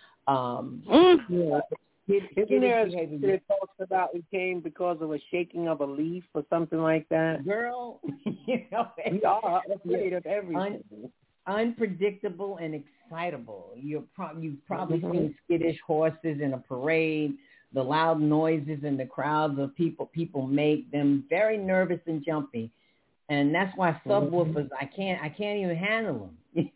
Isn't there it talks about it came because of a shaking of a leaf or something like that? Girl, we are afraid of everything. Unpredictable and excitable. You've probably seen skittish horses in a parade. The loud noises and the crowds of people make them very nervous and jumpy, and that's why subwoofers I can't even handle them.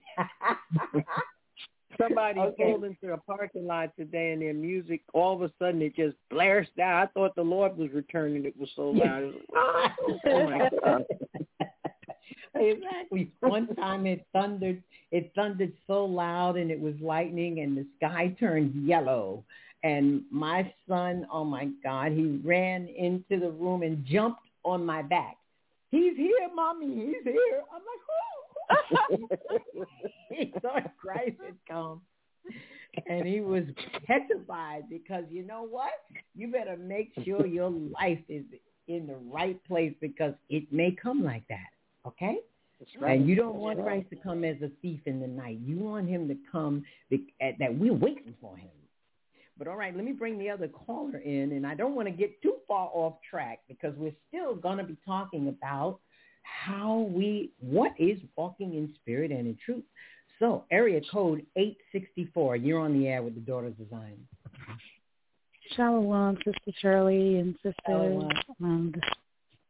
Somebody pulled into a parking lot today, and their music all of a sudden it just blares down. I thought the Lord was returning. It was so loud. Oh my God. Exactly. One time it thundered so loud, and it was lightning, and the sky turned yellow. And my son, oh my God, he ran into the room and jumped on my back. He's here, Mommy. He's here. I'm like, oh. He thought Christ had come. And he was petrified because you know what? You better make sure your life is in the right place because it may come like that. Okay? That's right. And you don't want Christ to come as a thief in the night. You want him to come that we're waiting for him. But all right, let me bring the other caller in, and I don't want to get too far off track because we're still going to be talking about what is walking in spirit and in truth. So, area code 864, you're on the air with the Daughters of Zion. Shalom, Sister Shirley and Sister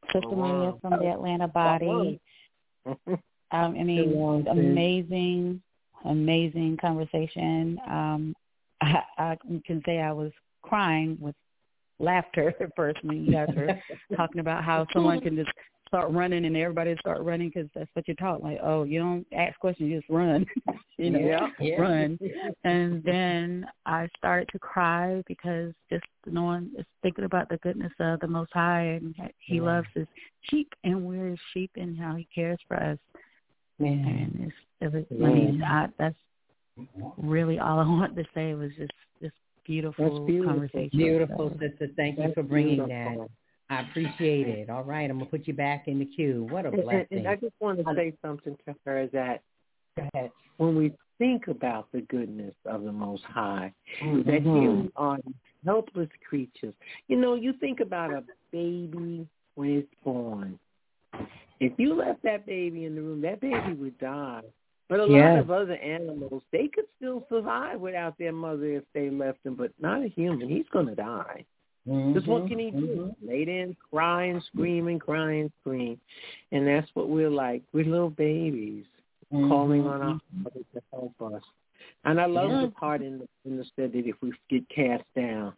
Sister Maria from the Atlanta body. I mean, amazing conversation. I can say I was crying with laughter at first when you guys were talking about how someone can just start running and everybody start running because that's what you're taught. Like, oh, you don't ask questions, you just run, run. And then I started to cry because just knowing, just thinking about the goodness of the Most High and He loves His sheep and we're His sheep and how He cares for us. And that's really all I want to say was just this beautiful conversation. Beautiful, sister. Thank you for bringing that. I appreciate it. All right, I'm going to put you back in the queue. What a blessing. And I just want to say something to her that Go ahead. When we think about the goodness of the Most High, that here we are helpless creatures. You know, you think about a baby when it's born. If you left that baby in the room, that baby would die. But a lot of other animals, they could still survive without their mother if they left them, but not a human. He's going to die. Because what can he do? Lay there and cry and scream and cry and scream. And that's what we're like. We're little babies calling on our Father to help us. And I love the part in the story that if we get cast down.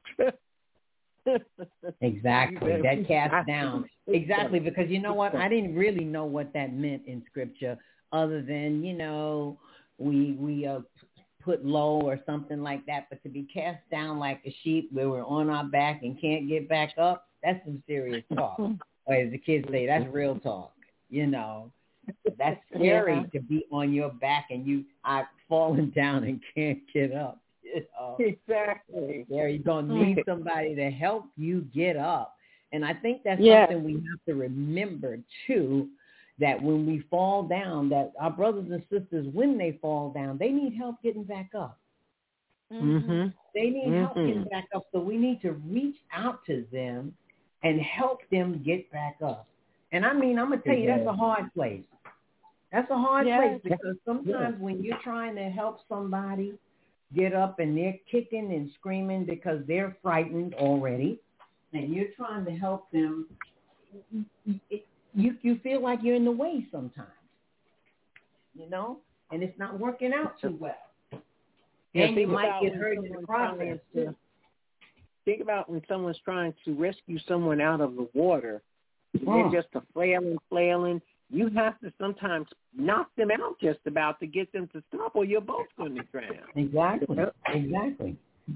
Exactly, that cast down. Exactly, because you know what? I didn't really know what that meant in Scripture other than, you know, we put low or something like that. But to be cast down like a sheep where we're on our back and can't get back up, that's some serious talk. Or as the kids say, that's real talk, you know. That's scary to be on your back and you are falling down and can't get up. You know? Exactly. You're going to need somebody to help you get up. And I think that's something we have to remember, too, that when we fall down, that our brothers and sisters, when they fall down, they need help getting back up. They need help getting back up. So we need to reach out to them and help them get back up. And I mean, I'm going to tell you, that's a hard place. That's a hard place because sometimes when you're trying to help somebody get up and they're kicking and screaming because they're frightened already, and you're trying to help them, you feel like you're in the way sometimes, you know, and it's not working out too well. And you might get hurt in the process too. Think about when someone's trying to rescue someone out of the water. They're just flailing. You have to sometimes knock them out just about to get them to stop, or you're both going to drown. Exactly.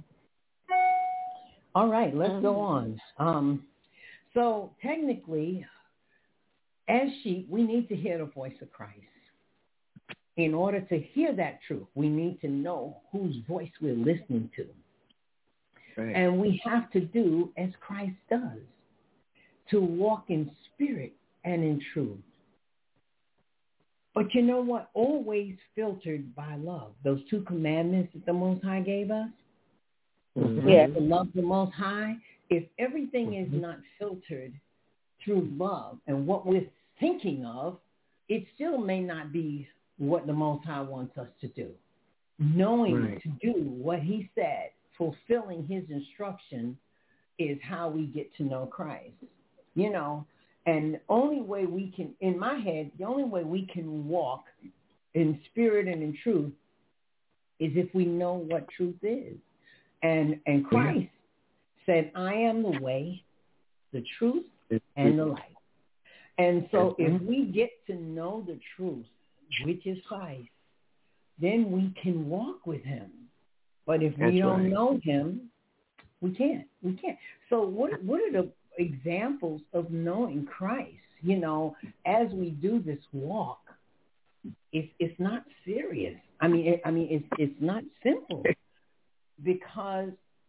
All right, let's go on. So technically, as sheep, we need to hear the voice of Christ. In order to hear that truth, we need to know whose voice we're listening to. Right. And we have to do as Christ does, to walk in spirit and in truth. But you know what? Always filtered by love. Those 2 commandments that the Most High gave us. To love the Most High. If everything is not filtered through love and what we're thinking of, it still may not be what the Most High wants us to do. Knowing to do what He said, fulfilling His instruction, is how we get to know Christ. You know, and the only way we can, in my head, the only way we can walk in spirit and in truth is if we know what truth is. And Christ said, I am the way, the truth, and the life. And so if we get to know the truth, which is Christ, then we can walk with Him. But if we don't know Him, we can't. So what are the examples of knowing Christ? You know, as we do this walk, it's not serious. I mean, it's not simple, because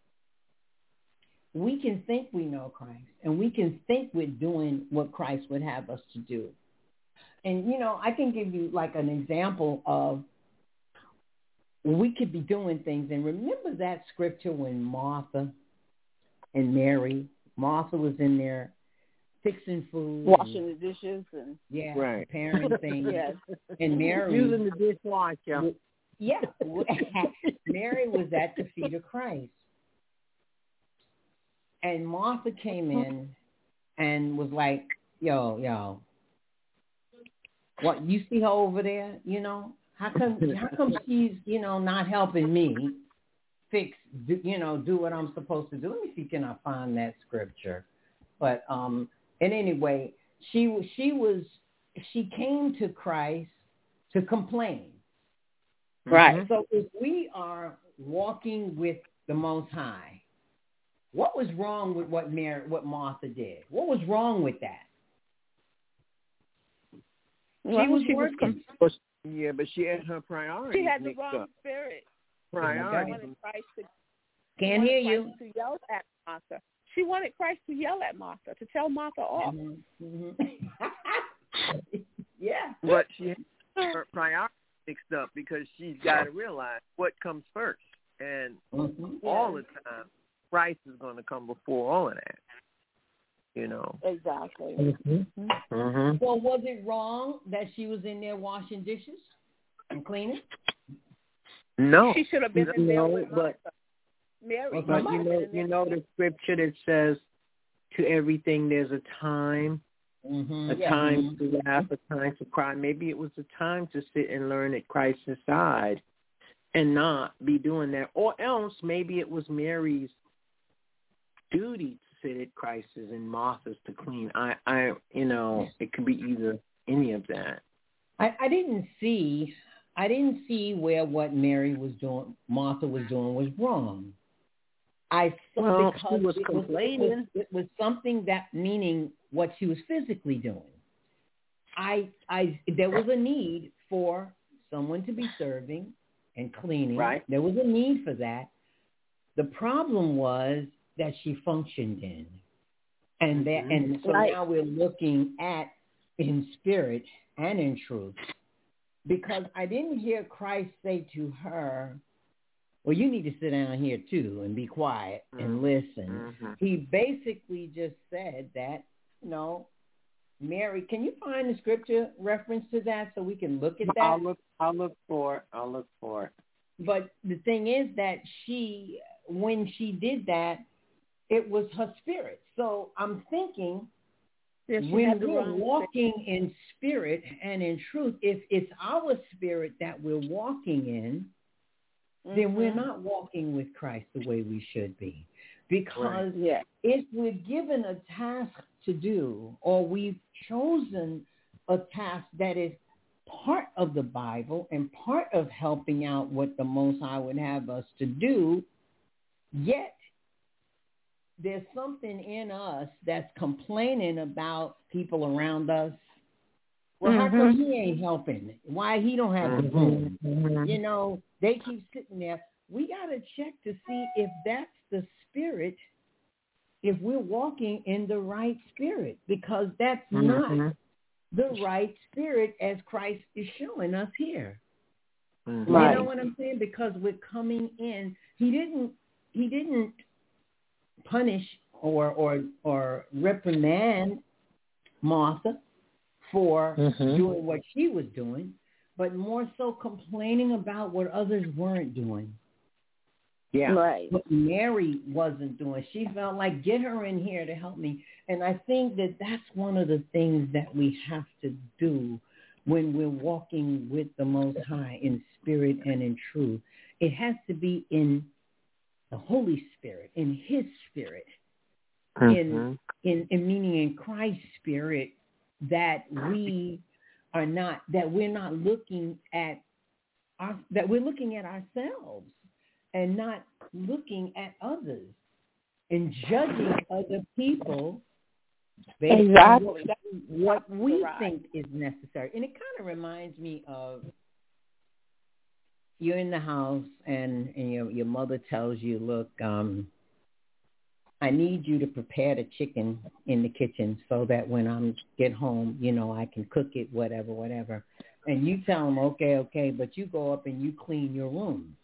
we can think we know Christ and we can think we're doing what Christ would have us to do. And, you know, I can give you like an example of we could be doing things. And remember that scripture when Martha and Mary, Martha was in there fixing food, washing the dishes, and preparing things. And Mary using the dishwasher. Mary was at the feet of Christ, and Martha came in and was like, yo. What, you see her over there? You know, how come she's, you know, not helping me do what I'm supposed to do? Let me see, can I find that scripture? But and anyway, she came to Christ to complain. Right. So if we are walking with the Most High, what was wrong with what Martha did? What was wrong with that? Well, she was Yeah, but she had her priorities. She had the mixed wrong up. spirit. Priorities. She wanted Christ to, Can't hear you. to yell at Martha. She wanted Christ to yell at Martha, to tell Martha off. Yeah. But she had her priorities mixed up because she's got to realize what comes first. And all the time, Christ is going to come before all of that. You know. Exactly. Well, was it wrong that she was in there washing dishes and cleaning? No. She should have been in there with but Mary. But you know the scripture that says, to everything there's a time, a time to laugh, a time to cry. Maybe it was a time to sit and learn at Christ's side and not be doing that. Or else maybe it was Mary's duty to sit at Christ's and Martha's to clean. I it could be either any of that. I didn't see where what Mary was doing, Martha was doing, was wrong. I thought because she was complaining. It was something that, meaning what she was physically doing. There was a need for someone to be serving and cleaning. Right. There was a need for that. The problem was that she functioned in, and that, and so now we're looking at in spirit and in truth, because I didn't hear Christ say to her, well, you need to sit down here too and be quiet and listen. He basically just said that, Mary, can you find the scripture reference to that so we can look at that? I'll look for it. But the thing is that when she did that, it was her spirit. So I'm thinking, when we're walking in spirit and in truth, if it's our spirit that we're walking in, then we're not walking with Christ the way we should be. Because if we're given a task to do, or we've chosen a task that is part of the Bible and part of helping out what the Most High would have us to do, yet there's something in us that's complaining about people around us. Well, how come he ain't helping? Why he don't have the food? They keep sitting there. We got to check to see if that's the spirit, if we're walking in the right spirit, because that's not the right spirit as Christ is showing us here. You know what I'm saying? Because we're coming in. He didn't punish or reprimand Martha for doing what she was doing, but more so complaining about what others weren't doing. Yeah. Right. What Mary wasn't doing. She felt like, get her in here to help me. And I think that that's one of the things that we have to do when we're walking with the Most High in spirit and in truth. It has to be in the Holy Spirit, in His Spirit, in meaning in Christ's Spirit, that we're not looking at that we're looking at ourselves and not looking at others and judging other people based on what we think is necessary. And it kind of reminds me of, you're in the house and your mother tells you, look, I need you to prepare the chicken in the kitchen so that when I get home, I can cook it, whatever. And you tell them, okay, but you go up and you clean your room.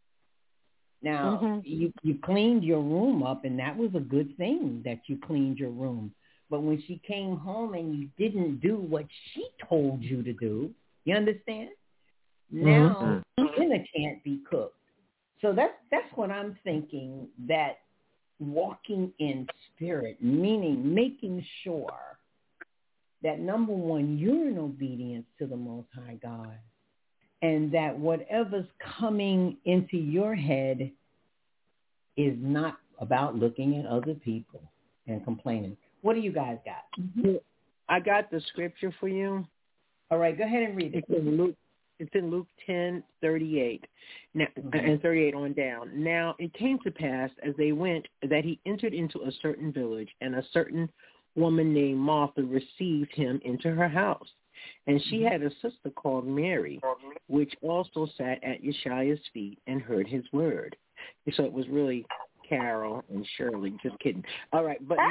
Now, you cleaned your room up, and that was a good thing that you cleaned your room. But when she came home and you didn't do what she told you to do, you understand? Now, dinner can't be cooked. So that's what I'm thinking, that walking in spirit, meaning making sure that number one, you're in obedience to the Most High God, and that whatever's coming into your head is not about looking at other people and complaining. What do you guys got? Mm-hmm. I got the scripture for you. All right, go ahead and read it. It's in Luke 10:38, now, and 38 on down. Now it came to pass as they went that he entered into a certain village, and a certain woman named Martha received him into her house. And she had a sister called Mary, which also sat at Yeshua's feet and heard his word. So it was really Carol and Shirley. Just kidding. All right, but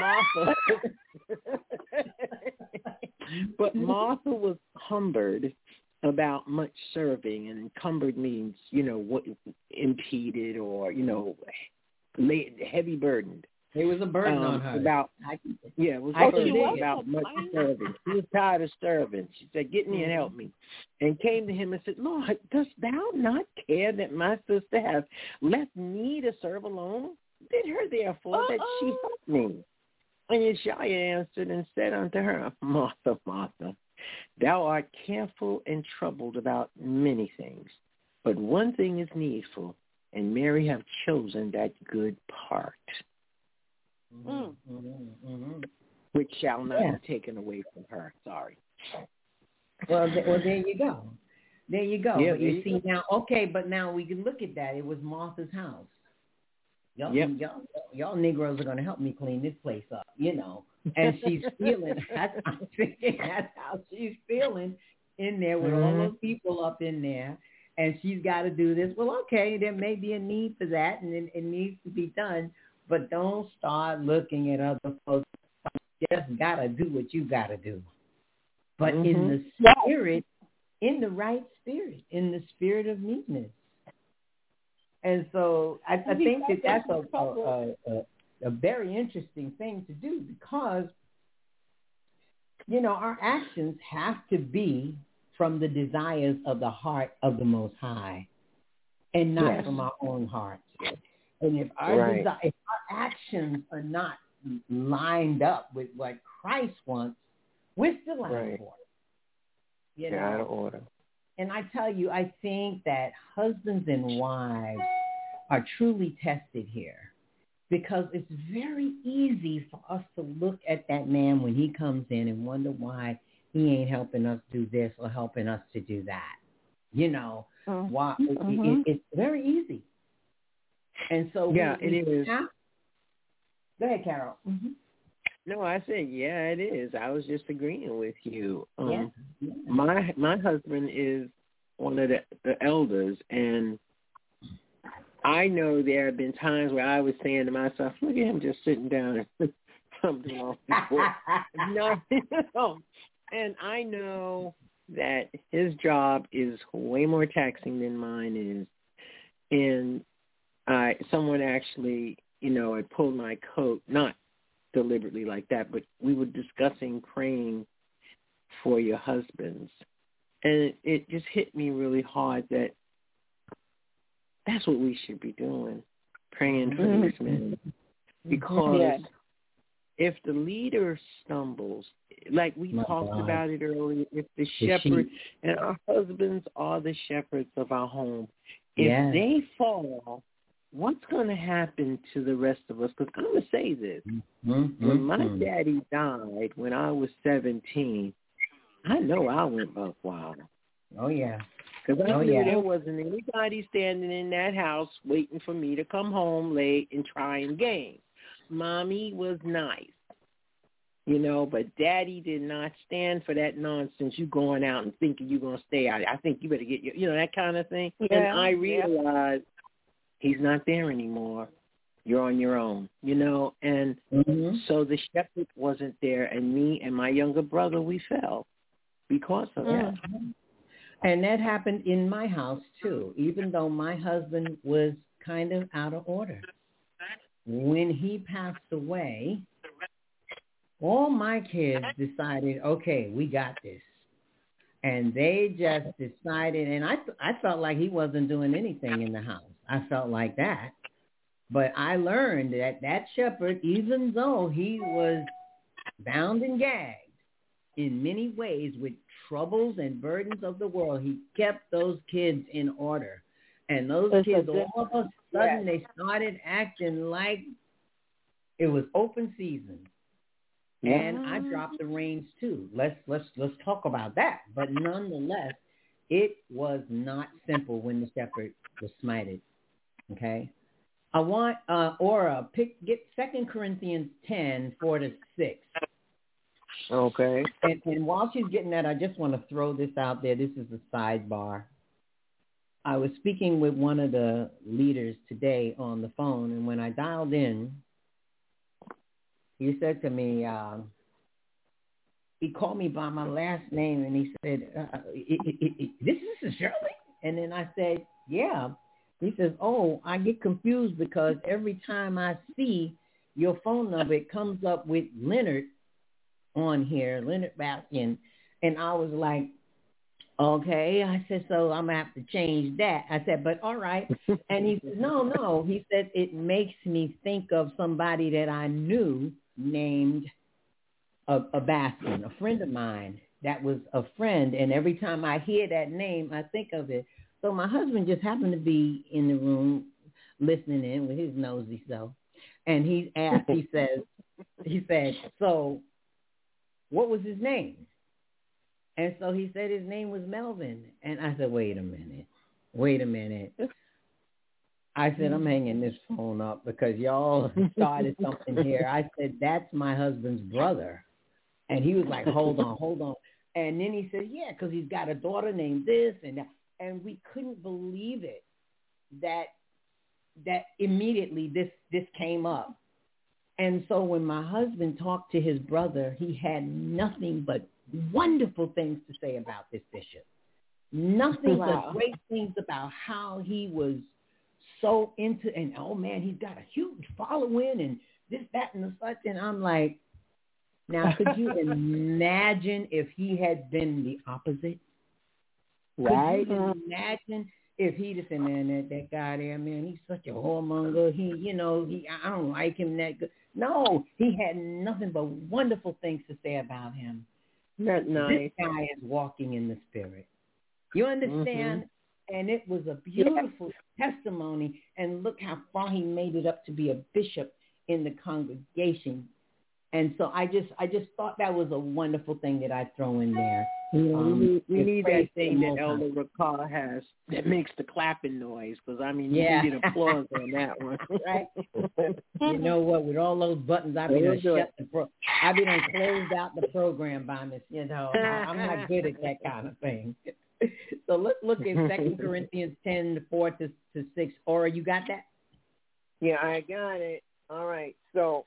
Martha was cumbered about much serving, and cumbered means, what impeded or, heavy burdened. It was a burden on her. About much serving. She was tired of serving. She said, "Get me and help me," and came to him and said, "Lord, dost thou not care that my sister has left me to serve alone? Bid her therefore that she help me." And Yeshua answered and said unto her, "Martha, Martha, thou art careful and troubled about many things, but one thing is needful, and Mary hath chosen that good part, which shall not be taken away from her." Sorry. Well, there you go. There you go. Yeah, but you see now, okay, but now we can look at that. It was Martha's house. Y'all Negroes are going to help me clean this place up, And she's feeling, that's how she's feeling in there with all those people up in there. And she's got to do this. Well, okay, there may be a need for that, and it needs to be done. But don't start looking at other folks. You just got to do what you got to do. But in the spirit, in the right spirit, in the spirit of meekness. And so I think that's a very interesting thing to do, because, our actions have to be from the desires of the heart of the Most High and not from our own hearts. And if our actions are not lined up with what Christ wants, we're still out of order. Out of order. And I tell you, I think that husbands and wives are truly tested here, because it's very easy for us to look at that man when he comes in and wonder why he ain't helping us do this or helping us to do that. Why? It's very easy. And so it is. Go ahead, Carol. No, I said, it is. I was just agreeing with you. My husband is one of the elders, and I know there have been times where I was saying to myself, "Look at him just sitting down and something off the book." And I know that his job is way more taxing than mine is. And someone actually, had pulled my coat, not deliberately like that, but we were discussing praying for your husbands. And it just hit me really hard that that's what we should be doing, praying for these men. Because if the leader stumbles, like we talked about it earlier, if the shepherd, and our husbands are the shepherds of our home, if they fall, what's going to happen to the rest of us? Because I'm going to say this. When my daddy died when I was 17, I know I went buck wild. Oh, yeah. Because I knew there wasn't anybody standing in that house waiting for me to come home late and try and game. Mommy was nice, but Daddy did not stand for that nonsense. You going out and thinking you're going to stay out. I think you better get your, that kind of thing. Yeah, and I realized he's not there anymore. You're on your own, and so the shepherd wasn't there, and me and my younger brother, we fell because of that. And that happened in my house, too, even though my husband was kind of out of order. When he passed away, all my kids decided, okay, we got this. And they just decided, and I felt like he wasn't doing anything in the house. I felt like that. But I learned that shepherd, even though he was bound and gagged, in many ways with troubles and burdens of the world, he kept those kids in order. And those kids, all of a sudden, they started acting like it was open season. Yeah. And I dropped the reins too. Let's talk about that. But nonetheless, it was not simple when the shepherd was smited. Okay, I want Aura get 2 Corinthians 10, 4-6. Okay. And while she's getting that, I just want to throw this out there. This is a sidebar. I was speaking with one of the leaders today on the phone, and when I dialed in, he said to me, he called me by my last name, and he said, this is Shirley? And then I said, yeah. He says, oh, I get confused because every time I see your phone number, it comes up with Leonard on here, Leonard Bastian. And I was like, okay. I said, so I'm going to have to change that. I said, but all right. And he said, no. He said, it makes me think of somebody that I knew named a Bastian, a friend of mine that was a friend. And every time I hear that name, I think of it. So my husband just happened to be in the room listening in with his nosy self. And he asked, he said, so what was his name? And so he said his name was Melvin. And I said, wait a minute. I said, I'm hanging this phone up because y'all started something here. I said, that's my husband's brother. And he was like, hold on. And then he said, yeah, because he's got a daughter named this and that. And we couldn't believe it that immediately this came up. And so when my husband talked to his brother, he had nothing but wonderful things to say about this bishop. Nothing but great things about how he was so into, and oh man, he's got a huge following and this, that, and the such. And I'm like, now could you imagine if he had been the opposite? Right? Could you imagine if he just said, man, that guy there, man, he's such a whoremonger. I don't like him that good. No, he had nothing but wonderful things to say about him. That's nice. This guy is walking in the spirit. You understand? Mm-hmm. And it was a beautiful testimony. And look how far he made it up to be a bishop in the congregation. And so I just thought that was a wonderful thing that I'd throw in there. We need that thing that Elder Ricard has that makes the clapping noise, because, you needed applause on that one. Right? You know what? With all those buttons, I've been closed out the program by this. I'm not good at that kind of thing. So let's look at 2 Corinthians 10, 4-6. Aura, you got that? Yeah, I got it. All right. So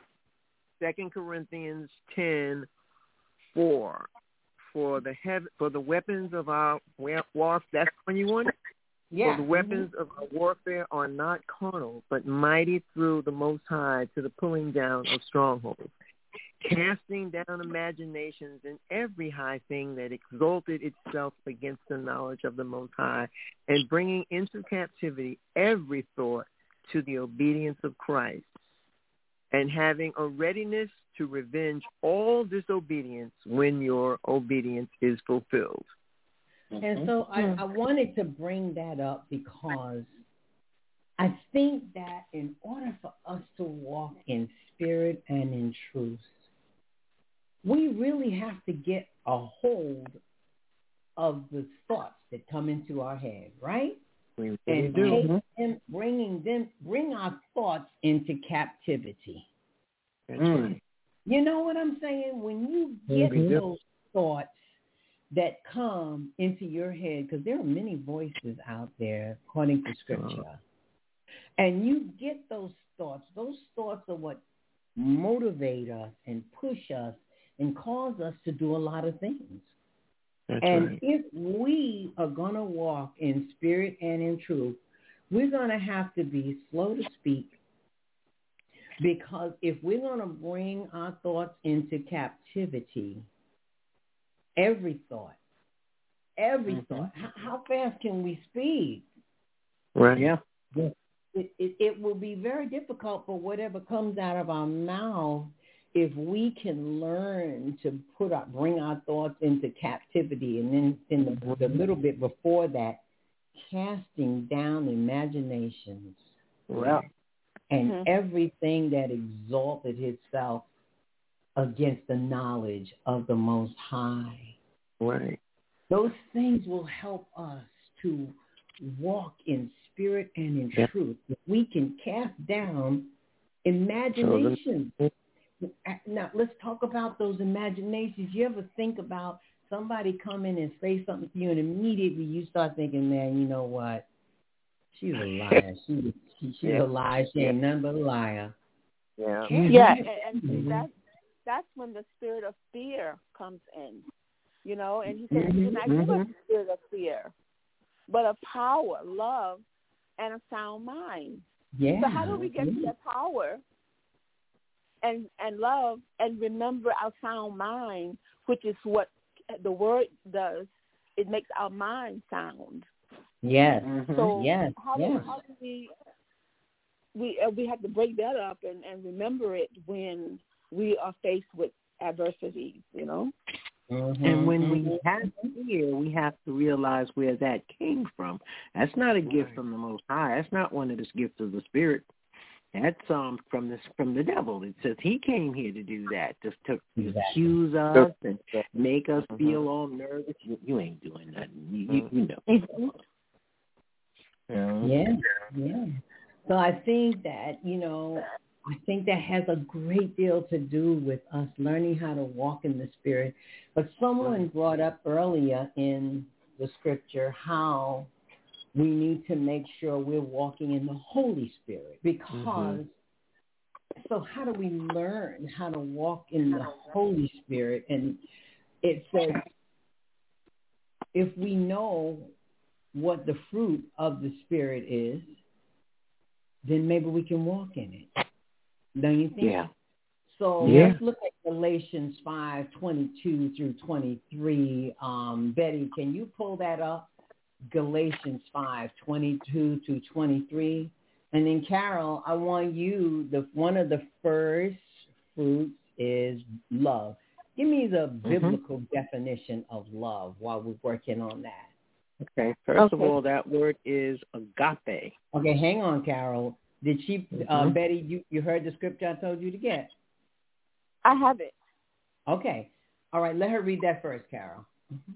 2 Corinthians 10, 4. For the weapons of our warfare, that's when you want it? Yeah. For the weapons of our warfare are not carnal, but mighty through the Most High to the pulling down of strongholds, casting down imaginations and every high thing that exalted itself against the knowledge of the Most High, and bringing into captivity every thought to the obedience of Christ, and having a readiness to revenge all disobedience when your obedience is fulfilled. And so I wanted to bring that up because I think that in order for us to walk in spirit and in truth, we really have to get a hold of the thoughts that come into our head, right? And bring our thoughts into captivity. That's right. You know what I'm saying? When you get those thoughts that come into your head, because there are many voices out there according to Scripture, and you get those thoughts are what motivate us and push us and cause us to do a lot of things. That's and right. If we are going to walk in spirit and in truth, we're going to have to be slow to speak, because if we're going to bring our thoughts into captivity, every thought, how fast can we speak? Right. Yeah. It will be very difficult for whatever comes out of our mouth if we can learn to bring our thoughts into captivity, and then in the little bit before that, casting down imaginations, and everything that exalted itself against the knowledge of the Most High. Right. Those things will help us to walk in spirit and in truth. If we can cast down imaginations. Now, let's talk about those imaginations. You ever think about somebody come in and say something to you, and immediately you start thinking, man, you know what? She's a liar. She's a liar. She ain't nothing but a liar. Yeah, and that's when the spirit of fear comes in, you know. And he said, "Do not give us the spirit of fear, but of power, love, and a sound mind." Yeah. So how do we get to that power and love and remember our sound mind, which is what the word does? It makes our mind sound. Yes. So how do we have to break that up and remember it when we are faced with adversity, you know? And when we have fear, we have to realize where that came from. That's not a gift from the Most High. That's not one of the gifts of the Spirit. That's from the devil. It says he came here to do that, just to accuse us and make us feel all nervous. You ain't doing nothing. You know. Yeah. So I think that, I think that has a great deal to do with us learning how to walk in the Spirit. But someone brought up earlier in the scripture how we need to make sure we're walking in the Holy Spirit because so how do we learn how to walk in the Holy Spirit? And it says if we know what the fruit of the Spirit is, then maybe we can walk in it. Don't you think? Yeah. So let's look at Galatians 5:22 through 23. Betty, can you pull that up? Galatians 5:22 through 23. And then Carol, I want you, one of the first fruits is love. Give me the biblical definition of love while we're working on that. Okay. First of all, that word is agape. Okay, hang on, Carol. Did she, Betty, you heard the scripture I told you to get? I have it. Okay. All right, let her read that first, Carol.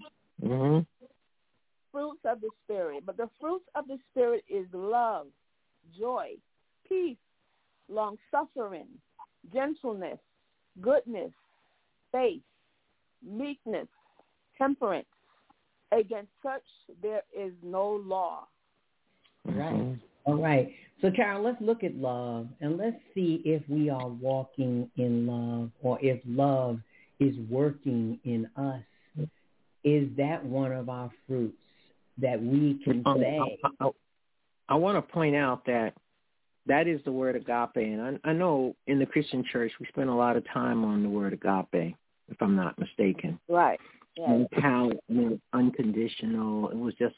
Fruits of the Spirit. But the fruits of the Spirit is love, joy, peace, long-suffering, gentleness, goodness, faith, meekness, temperance. Against such there is no law. Right. All right. So, Carol, let's look at love, and let's see if we are walking in love or if love is working in us. Is that one of our fruits that we can say? I want to point out that is the word agape. And I know in the Christian church we spend a lot of time on the word agape, if I'm not mistaken. Right. And how unconditional. It was just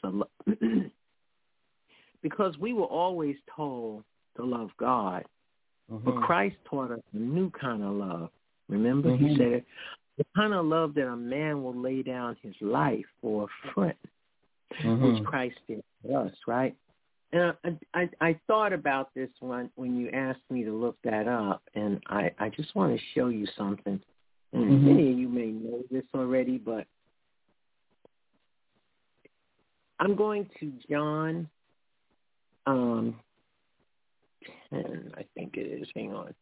because we were always told to love God, but Christ taught us a new kind of love. Remember, he said, the kind of love that a man will lay down his life for a friend, which Christ did for us, right? And I thought about this when you asked me to look that up, and I just want to show you something. And many of you may know this already, but I'm going to John 10, I think it is. Hang on.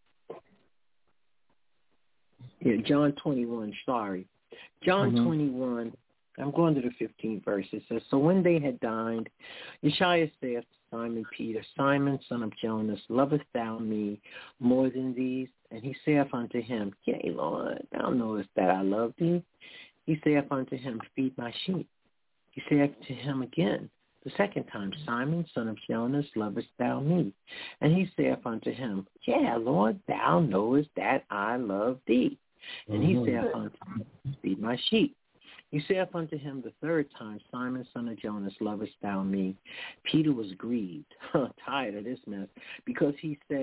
Yeah, John 21, sorry. John 21, I'm going to the 15th verse. It says, so when they had dined, Yeshua saith to Simon Peter, Simon, son of Jonas, lovest thou me more than these? And he saith unto him, yea, Lord, thou knowest that I love thee. He saith unto him, feed my sheep. He saith to him again, the second time, Simon, son of Jonas, lovest thou me? And he saith unto him, yeah, Lord, thou knowest that I love thee. And he saith unto him, feed my sheep. He saith unto him the third time, Simon, son of Jonas, lovest thou me? Peter was grieved, tired of this mess, because he said,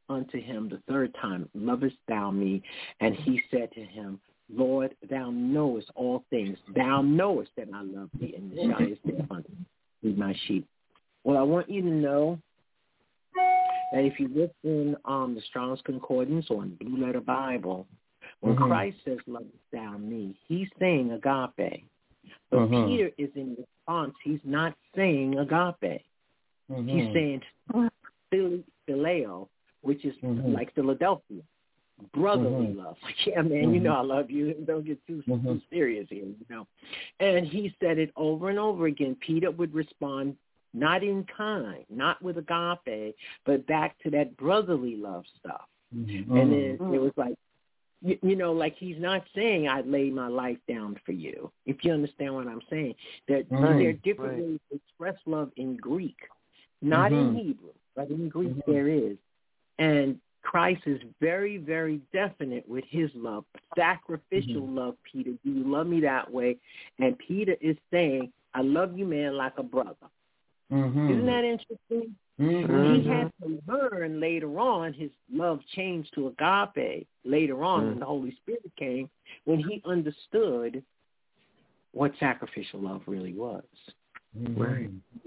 unto him the third time, Lovest thou me? And he said to him, Lord, thou knowest all things. Thou knowest that I love thee, and the shyest thereupon feed my sheep. Well, I want you to know that if you look in the Strong's Concordance or in the Blue Letter Bible, when Christ says, Lovest thou me, he's saying agape. But Peter is in response. He's not saying agape. He's saying phileo, which is like Philadelphia. Brotherly love. Like, yeah, man, you know I love you. Don't get too serious here, you know. And he said it over and over again. Peter would respond not in kind, not with agape, but back to that brotherly love stuff. And then it was like, you know, like he's not saying I lay my life down for you, if you understand what I'm saying. There are different ways to express love in Greek, not in Hebrew, but in Greek there is. And Christ is very, very definite with his love, sacrificial love, Peter. Do you love me that way? And Peter is saying, I love you, man, like a brother. Isn't that interesting? He had to learn later on, his love changed to agape later on when the Holy Spirit came, when he understood what sacrificial love really was. Right.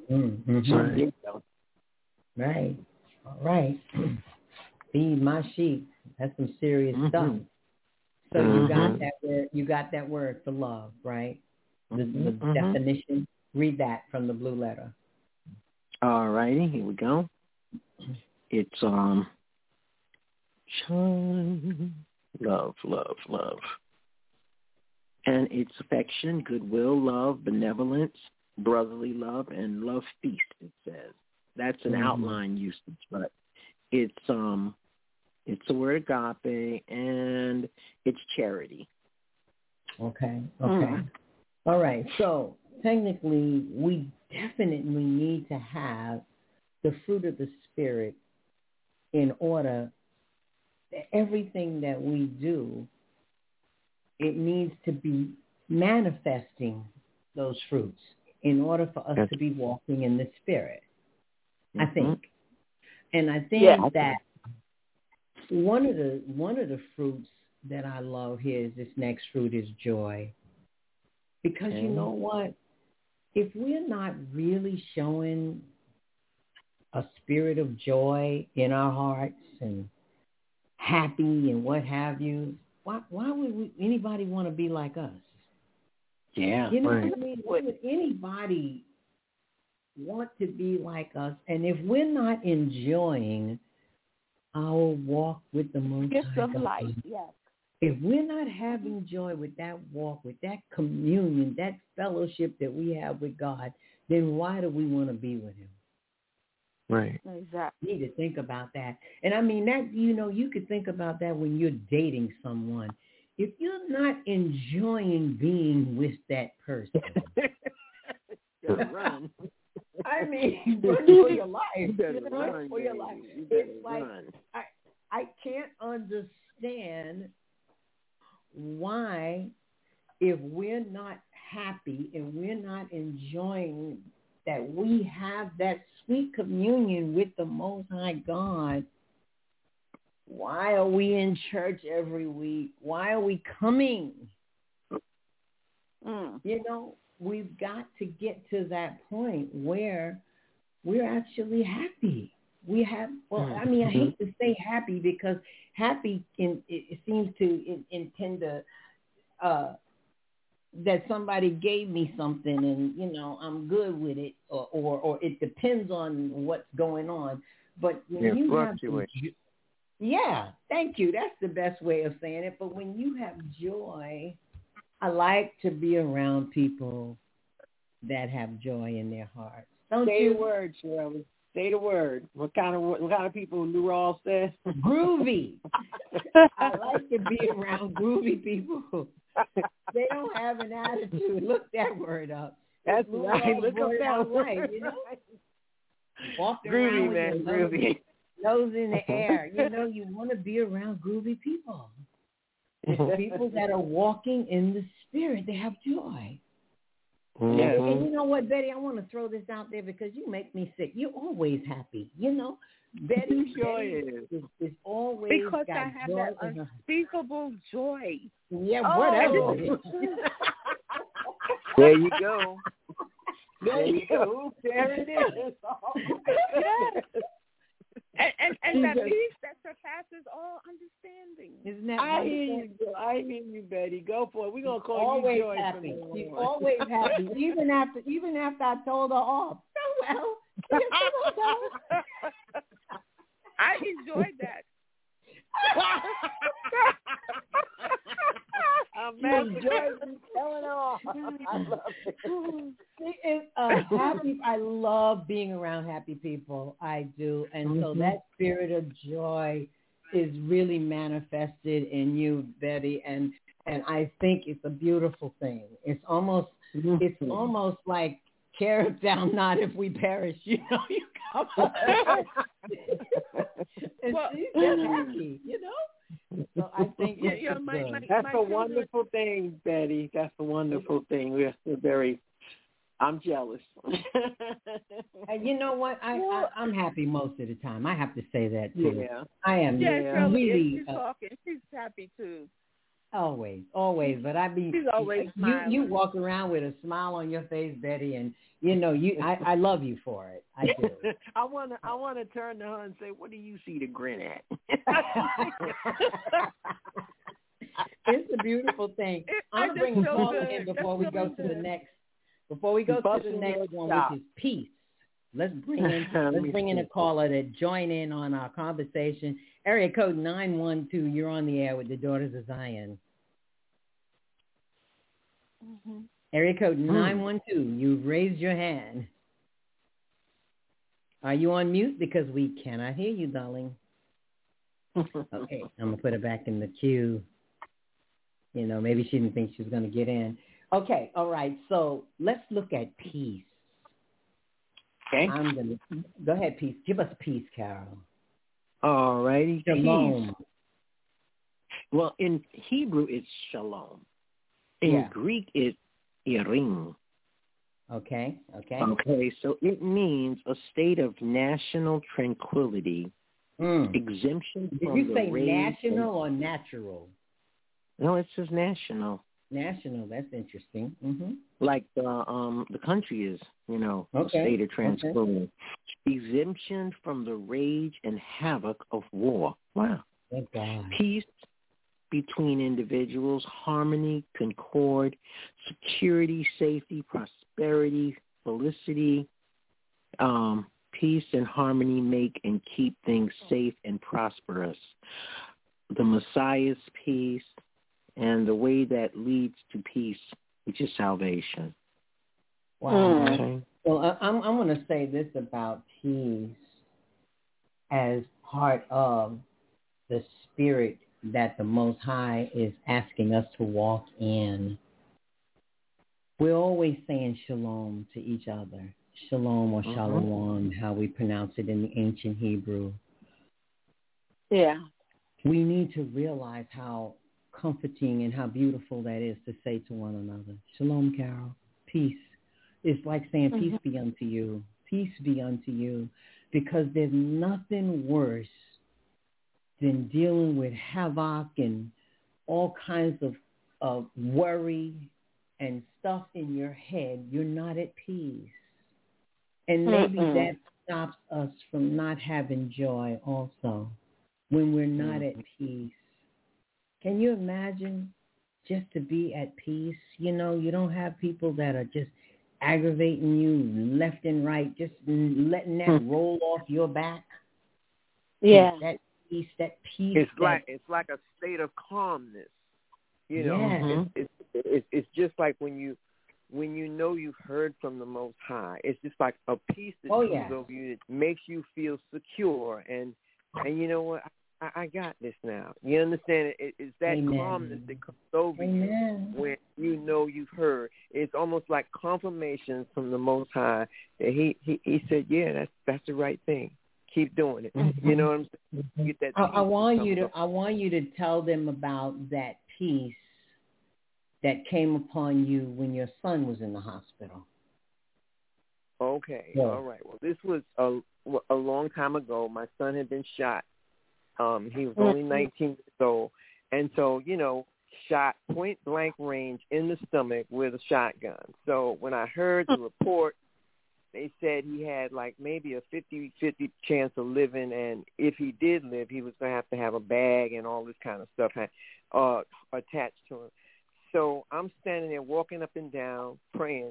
Right. All right. Feed my sheep. That's some serious stuff. So you got that word for love, right? The definition. Read that from the Blue Letter. All righty, here we go. It's love. And it's affection, goodwill, love, benevolence, brotherly love, and love feast, it says. That's an outline usage, but it's the word agape, and it's charity. Okay. All right. So technically, we definitely need to have the fruit of the Spirit in order that everything that we do, it needs to be manifesting those fruits in order for us to be walking in the Spirit, I think. And I think that one of the fruits that I love here is this next fruit is joy. Because you know what? If we're not really showing a spirit of joy in our hearts and happy and what have you, why would anybody want to be like us? Yeah. You know what I mean? Why would anybody want to be like us? And if we're not enjoying our walk with the Most High Gift of life, yes. If we're not having joy with that walk, with that communion, that fellowship that we have with God, then why do we want to be with him? Right. Exactly. You need to think about that. And I mean, that, you know, you could think about that when you're dating someone. If you're not enjoying being with that person, run. I mean, run for your life. Run for your life. It's like, I can't understand why, if we're not happy and we're not enjoying that we have that sweet communion with the Most High God, why are we in church every week? Why are we coming? You know, we've got to get to that point where we're actually happy. We have, well, I mean, I hate to say happy because happy it seems to intend to that somebody gave me something and, you know, I'm good with it, or it depends on what's going on. But when you have thank you. That's the best way of saying it. But when you have joy, I like to be around people that have joy in their hearts. Don't Say you? the word, Shirley. Say the word. What kind of people Lou Rawls says? Groovy. I like to be around groovy people. They don't have an attitude. Look that word up. That's right. Look up that word. You know? Walking groovy, around man. Groovy. Nose in the air. You know, you want to be around groovy people. It's people that are walking in the Spirit. They have joy. And you know what, Betty? I want to throw this out there because you make me sick. You're always happy, you know. Betty is always because got I have joy that unspeakable joy. Yeah, whatever. There you go. There you go. There it is. Yes. And that peace that surpasses all understanding. Isn't that I hear you, Betty. Go for it. We're gonna call always you Joy. Happy. She's always happy, even after I told her off. Oh well. I enjoyed that. I'm enjoying telling off. I love it. She is happy. I love being around happy people. I do, and so that spirit of joy is really manifested in you, Betty, and I think it's a beautiful thing. It's almost like carrot down, not if we perish. You know, you come up. And she's just happy, you know. So I think that's a wonderful thing, Betty. That's a wonderful thing. We're still very. I'm jealous. And you know what? I'm happy most of the time. I have to say that too. Yeah, I am. Yeah, really. She's talking. She's happy too. Always. But she's always smiling. You walk around with a smile on your face, Betty, and you know I love you for it. I do. I wanna turn to her and say, what do you see to grin at? It's a beautiful thing. I'm gonna bring a call in before we go to the next. Before we go to the next one, which is peace. Let's bring in a caller to join in on our conversation. Area code 912. You're on the air with the Daughters of Zion. Mm-hmm. Area code 912. You've raised your hand. Are you on mute? Because we cannot hear you, darling. Okay, I'm going to put her back in the queue. You know, maybe she didn't think she was going to get in. Okay, all right. So let's look at peace. Okay. Go ahead, peace. Give us peace, Carol. All righty. Shalom. Peace. Well, in Hebrew, it's shalom. In Greek, it's irim. Okay. Okay, so it means a state of national tranquility, exemption from the Did you say national or natural? No, it says national. National, that's interesting. Mm-hmm. Like the country is, you know, a state of tranquility. Exemption from the rage and havoc of war. Wow. Thank God. Peace between individuals, harmony, concord, security, safety, prosperity, felicity, peace and harmony make and keep things safe and prosperous. The Messiah's peace and the way that leads to peace, which is salvation. Wow. Okay. Well, I'm going to say this about peace as part of the spirit that the Most High is asking us to walk in. We're always saying shalom to each other. Shalom or shalom, how we pronounce it in the ancient Hebrew. Yeah. We need to realize how comforting and how beautiful that is to say to one another. Shalom, Carol. Peace. It's like saying peace be unto you. Peace be unto you. Because there's nothing worse than dealing with havoc and all kinds of worry and stuff in your head. You're not at peace. And maybe that stops us from not having joy also when we're not at peace. Can you imagine just to be at peace? You know, you don't have people that are just aggravating you left and right, just letting that roll off your back. Yeah. That peace. It's like a state of calmness. You know, it's just like when you know you've heard from the Most High. It's just like a peace that comes over you that makes you feel secure. And you know what? I got this now. You understand? It's that calmness that comes over you when you know you've heard. It's almost like confirmation from the Most High that he said, yeah, that's the right thing. Keep doing it. You know what I'm saying? You get that I want you to tell them about that peace that came upon you when your son was in the hospital. Okay, Yeah. all right. Well, this was a long time ago. My son had been shot. He was only 19 years old. And so, shot point blank range in the stomach with a shotgun. So when I heard the report, they said he had like maybe a 50-50 chance of living, and if he did live, he was going to have a bag and all this kind of stuff attached to him. So I'm standing there walking up and down, praying,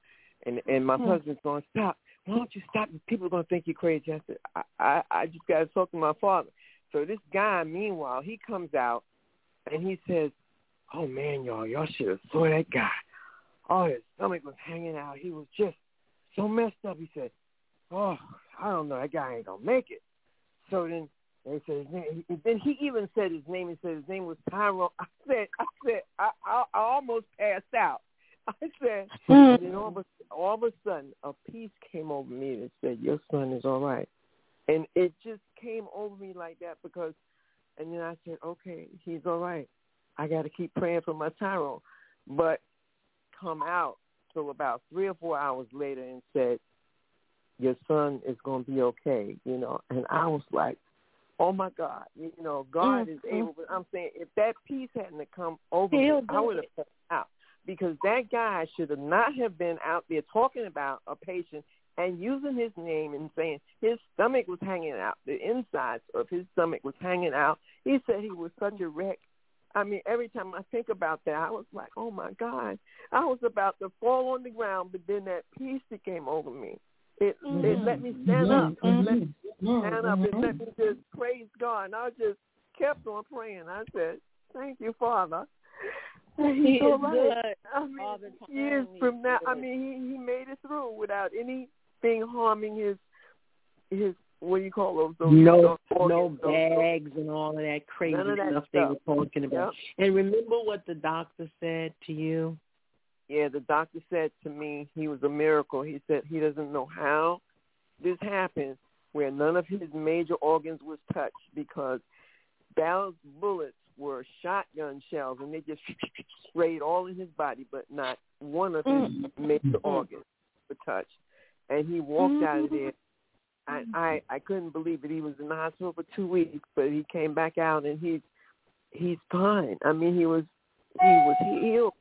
and my husband's going, stop. Why don't you stop? People are going to think you're crazy. I said, I just got to talk to my father. So this guy, meanwhile, he comes out, and he says, oh, man, y'all should have saw that guy. Oh, his stomach was hanging out. He was just so messed up. He said, oh, I don't know. That guy ain't going to make it. So then they said his name. Then he even said his name. He said his name was Tyrone. I said, I almost passed out. I said, and then all of a sudden, a peace came over me that said, your son is all right. And it just came over me like that and then I said, okay, he's all right. I got to keep praying for my Tyrone. But come out till about 3 or 4 hours later and said, your son is going to be okay, And I was like, oh, my God, God is able. But I'm saying if that peace hadn't come over me, I would have come out. Because that guy should have not have been out there talking about a patient and using his name and saying his stomach was hanging out. The insides of his stomach was hanging out. He said he was such a wreck. I mean, every time I think about that, I was like, oh, my God. I was about to fall on the ground, but then that peace that came over me, it let me stand up. It let me stand up. It let me just praise God. And I just kept on praying. I said, thank you, Father. He's all right. I mean, years from now, I mean, he made it through without anything harming his what do you call those? No bags and all of that crazy stuff they were talking about. Yep. And remember what the doctor said to you? Yeah, the doctor said to me he was a miracle. He said he doesn't know how this happened where none of his major organs was touched because Bell's bullets were shotgun shells, and they just sprayed all in his body, but not one of his major organs were touched. And he walked out of there. I couldn't believe it. He was in the hospital for 2 weeks, but he came back out, and he's fine. I mean, he was healed.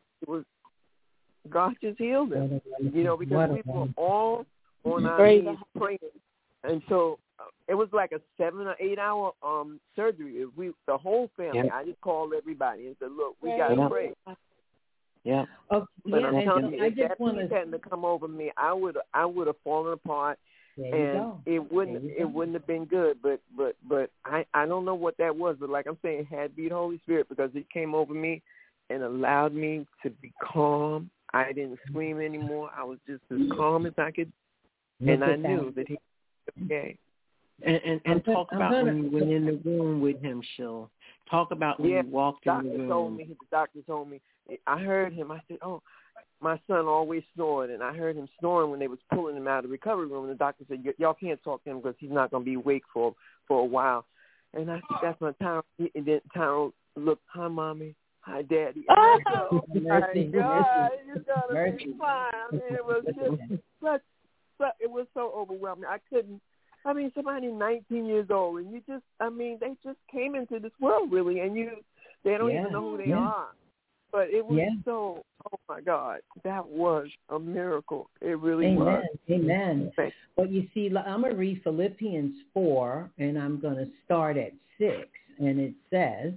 God just healed him, because we were all on our knees praying, and so it was like a 7 or 8 hour surgery. The whole family. I just called everybody and said, "Look, we got to pray." Yeah. But I'm telling you, if that peace hadn't to come over me, I would have fallen apart, and it wouldn't have been good. But I don't know what that was. But like I'm saying, it had to be the Holy Spirit because it came over me and allowed me to be calm. I didn't scream anymore. I was just as calm as I could, and I knew that he was okay. And talk about when you went in the room with him, Sheila. Talk about when you walked in the room. The doctor told me. I heard him. I said, oh, my son always snored, and I heard him snoring when they was pulling him out of the recovery room. And the doctor said, y'all can't talk to him because he's not going to be awake for a while. And I said, that's my Tyrone. And then Tyrone looked, hi, Mommy. Hi, Daddy. Oh, my God, you're going to be fine. I mean, it was just it was so overwhelming. Somebody 19 years old, and they just came into this world, really, and they don't even know who they are. But it was so, oh, my God, that was a miracle. It really was. Amen. Well, you see, I'm going to read Philippians 4, and I'm going to start at 6, and it says,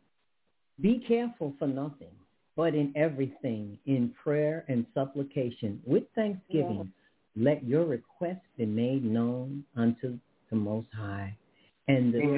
be careful for nothing, but in everything, in prayer and supplication, with thanksgiving, let your requests be made known unto the Most High. And the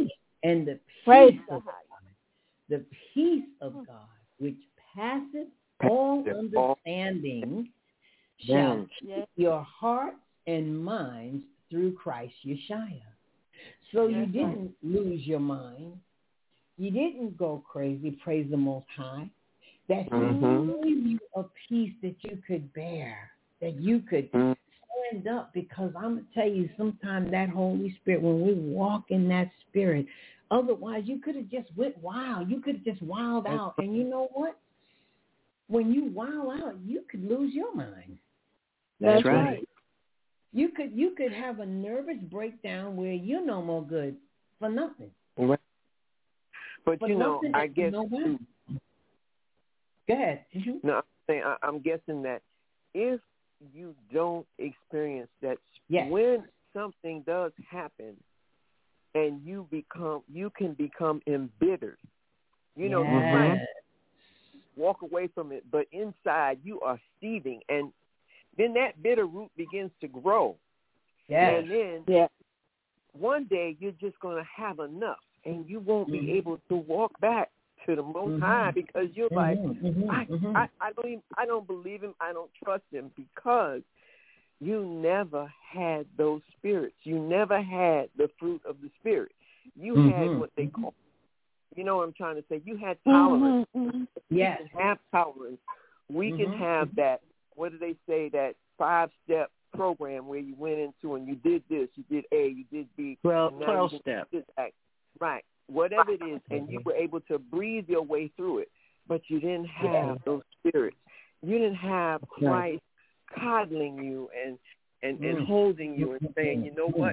peace of God, which passeth all understanding, shall keep your hearts and minds through Christ Yeshua. So you didn't lose your mind. You didn't go crazy. Praise the Most High. That He gave you a peace that you could bear, that you could stand up. Because I'm going to tell you, sometimes that Holy Spirit, when we walk in that Spirit, otherwise you could have just went wild. You could have just wilded out. And you know what? when you wow out, you could lose your mind. That's right. You could have a nervous breakdown where you're no more good for nothing. Right. But For you know, nothing I guess. Go ahead. Mm-hmm. No, I'm guessing that if you don't experience that, when something does happen, and you can become embittered. You know, you might walk away from it, but inside you are seething, and then that bitter root begins to grow. Yes. And then one day you're just going to have enough, and you won't be able to walk back to the Most High because you're like, I don't believe him. I don't trust him because you never had those spirits. You never had the fruit of the Spirit. You had what they call, you know what I'm trying to say? You had tolerance. Yes. We can have tolerance. We can have that, what do they say, that 5-step program where you went into and you did this, you did A, you did B. 12 steps. Right. Whatever it is, and you were able to breathe your way through it, but you didn't have those spirits. You didn't have Christ coddling you and holding you and saying, you know what,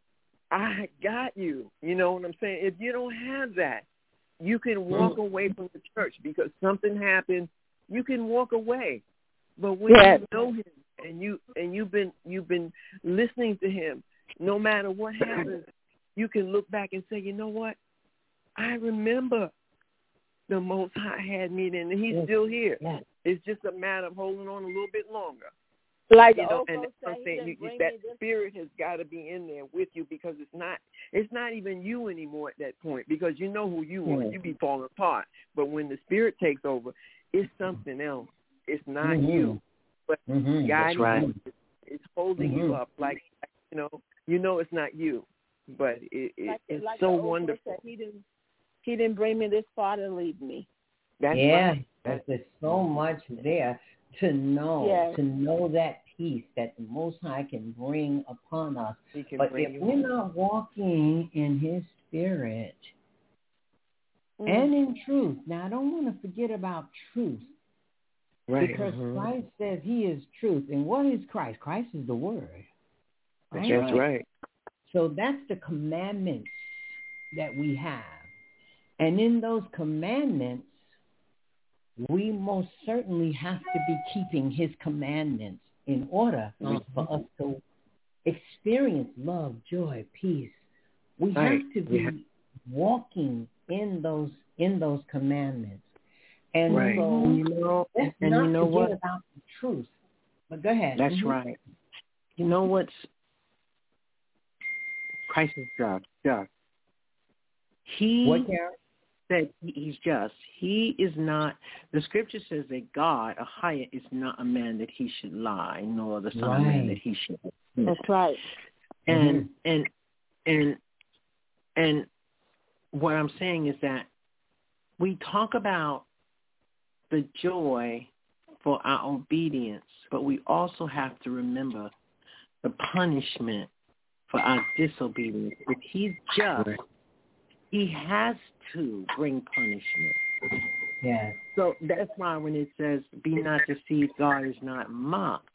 I got you. You know what I'm saying? If you don't have that, you can walk away from the church because something happened. You can walk away, but when you know him and you've been listening to him, no matter what happens, you can look back and say, you know what, I remember the Most High had me then, and he's still here. Yes. It's just a matter of holding on a little bit longer. Like you know, and I'm saying that spirit has got to be in there with you because it's not even you anymore at that point because you know who you are. You be falling apart. But when the spirit takes over, it's something else. It's not you. But God is holding you up like, you know it's not you. But it's like so wonderful. He didn't bring me this far to leave me. That's right. There's so much there to know that peace that the Most High can bring upon us. But if we're not walking in his spirit and in truth, now I don't want to forget about truth. Right. Because Christ says he is truth. And what is Christ? Christ is the word. Right? That's right. So that's the commandments that we have. And in those commandments, we most certainly have to be keeping his commandments in order for us to experience love, joy, peace. We have to be walking in those commandments. And so let's not forget about the truth. But go ahead. That's right. You know what's Christ is just. He said he's just. He is not. The scripture says that God, Ahaya, is not a man that he should lie, nor the son of man that he should. That's right. And what I'm saying is that we talk about the joy for our obedience, but we also have to remember the punishment for our disobedience. If he's just, he has to bring punishment. Yes. So that's why when it says, be not deceived, God is not mocked.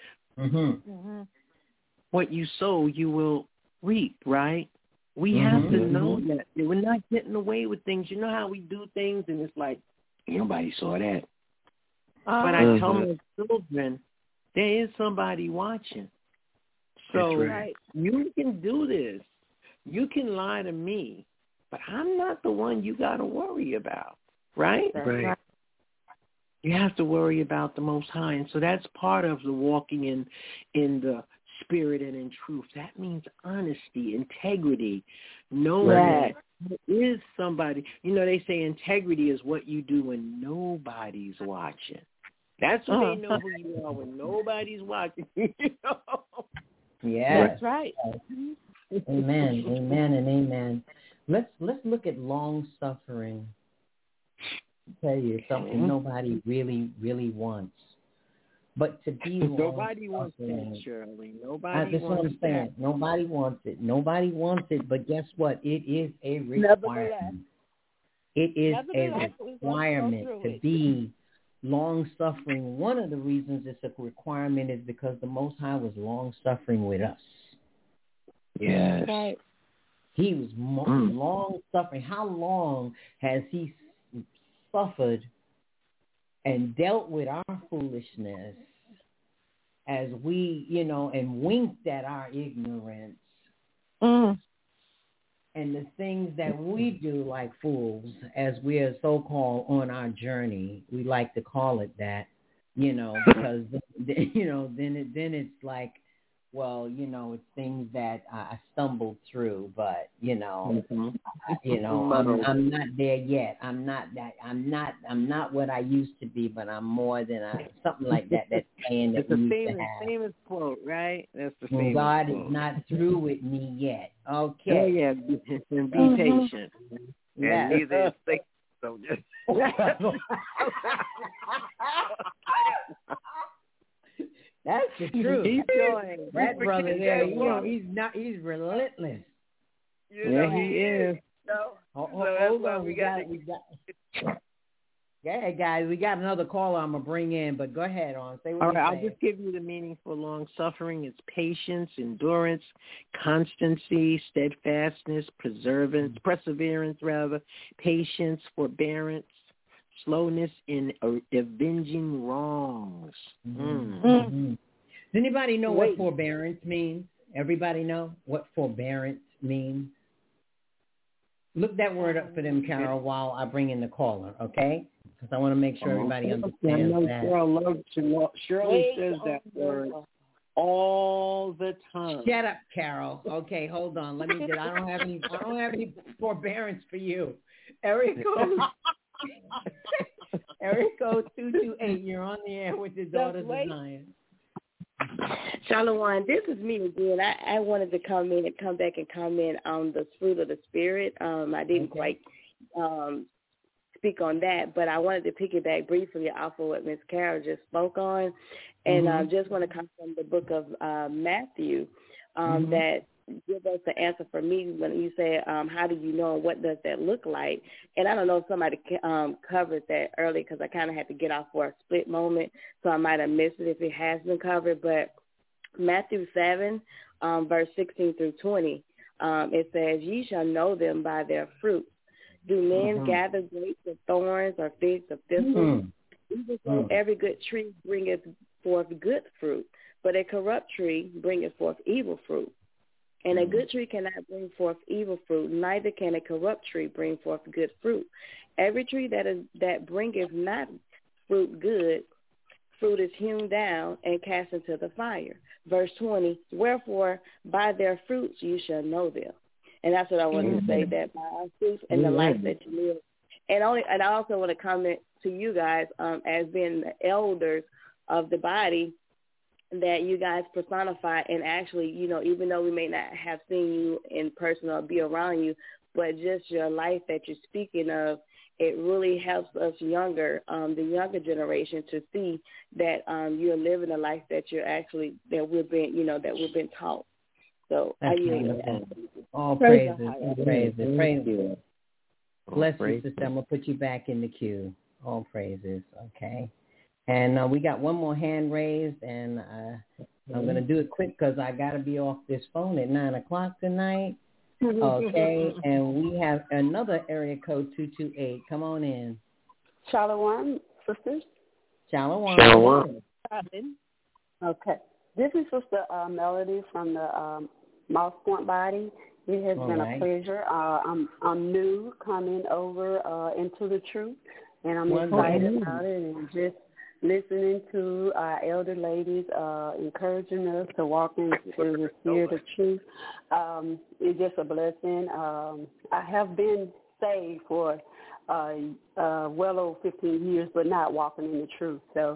What you sow, you will reap, right? We have to know that. We're not getting away with things. You know how we do things and it's like, nobody saw that. But I tell my children, there is somebody watching. So you can do this. You can lie to me, but I'm not the one you got to worry about, right? Right. You have to worry about the Most High. And so that's part of the walking in the spirit and in truth. That means honesty, integrity, knowing that there is somebody. You know, they say integrity is what you do when nobody's watching. That's when they know who you are, when nobody's watching. You know? Yeah. That's right. Amen. Amen and amen. Let's look at long suffering. I'll tell you something nobody really, really wants. But to be nobody wants it, Shirley. Nobody that's what I'm saying. Nobody wants it. Nobody wants it, but guess what? It is a requirement. It is a requirement to be long-suffering, one of the reasons it's a requirement is because the Most High was long-suffering with us. Yes. Right. He was long-suffering. How long has he suffered and dealt with our foolishness as we, and winked at our ignorance and the things that we do like fools as we are so-called on our journey. We like to call it that, because, then it's like, well, it's things that I stumbled through, but I'm not there yet. I'm not what I used to be, but I'm more than something like that. That's saying that it's the famous quote, right? That's the famous God quote. is not through with me yet. Okay. Oh yeah, be patient. Yes. And neither is Satan. So That's the truth. He's going. That brother there, he's relentless. he is. Hold on, we got. Yeah, guys, we got another caller I'm gonna bring in, but go ahead on. Say what All you're right, saying. I'll just give you the meaning for long suffering. It's patience, endurance, constancy, steadfastness, perseverance, patience, forbearance, slowness in avenging wrongs. Does anybody know what forbearance means? Everybody know what forbearance means? Look that word up for them, Carol, while I bring in the caller, okay? Because I want to make sure everybody understands that. Shirley says that word all the time. Shut up, Carol. Okay, hold on. Let me get. I don't have any forbearance for you. Area code 228. You're on the air with the Daughters of Zion. Shalom, this is me again. I wanted to come back and comment on the fruit of the Spirit. I didn't quite speak on that, but I wanted to piggyback briefly off of what Ms. Carol just spoke on, and just want to come from the book of Matthew that give us the answer for me when you say, how do you know, what does that look like? And I don't know if somebody covered that early because I kind of had to get off for a split moment, so I might have missed it if it has been covered. But Matthew 7, verse 16 through 20, it says, ye shall know them by their fruit. Do men gather grapes of thorns or figs of thistles? Even so, every good tree bringeth forth good fruit, but a corrupt tree bringeth forth evil fruit. And a good tree cannot bring forth evil fruit, neither can a corrupt tree bring forth good fruit. Every tree that bringeth not fruit good, fruit is hewn down and cast into the fire. Verse 20, wherefore by their fruits you shall know them. And that's what I wanted to say, that by our fruits and the life that you live. And I also want to comment to you guys as being the elders of the body, that you guys personify, and actually, even though we may not have seen you in person or be around you, but just your life that you're speaking of, it really helps us the younger generation to see that you're living a life that you're actually, that we've been taught. So I yield with that. All praises. Praise you. Bless you, sister. I'm going to put you back in the queue. All praises. Okay. And we got one more hand raised, and I'm going to do it quick because I got to be off this phone at 9 o'clock tonight. Okay. And we have another area code 228. Come on in. Shalom, sisters. Shalom. Okay. This is Sister Melody from the Moss Point Body. It has been a pleasure. I'm new coming over into the truth, and I'm excited about it, and just listening to our elder ladies encouraging us to walk into the spirit of truth. It's just a blessing. I have been saved for well over 15 years, but not walking in the truth. So,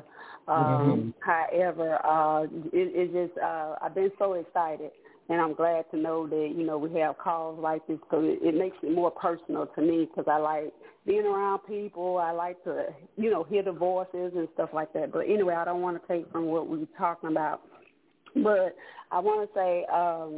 however, it just I've been so excited, and I'm glad to know that we have calls like this, because it makes it more personal to me, because I like being around people. I like to hear the voices and stuff like that. But anyway, I don't want to take from what we were talking about. But I want to say,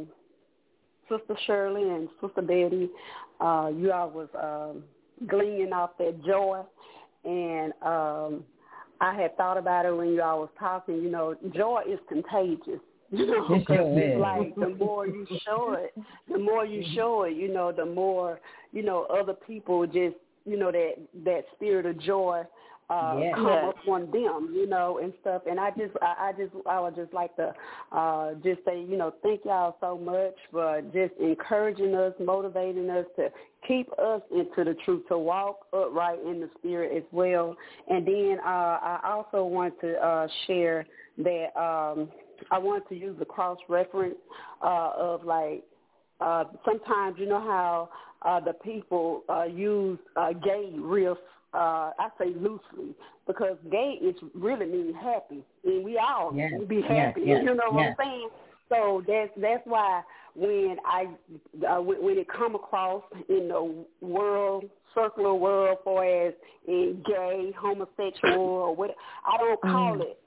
Sister Shirley and Sister Betty, you all was gleaning off that joy, and I had thought about it when y'all was talking. You know, joy is contagious. You know, because it's like the more you show it, you know, the more, you know, other people just, you know, that spirit of joy come upon them, you know, and stuff. And I would just like to just say, you know, thank y'all so much for just encouraging us, motivating us to keep us into the truth, to walk upright in the spirit as well. And then I also want to share that I wanted to use the cross-reference of, like, sometimes, you know how the people use gay real, I say loosely, because gay is really mean happy, and we all be happy, you know what I'm saying? So that's why when when it come across in the world, circular world, for as in gay, homosexual, or what, I don't call it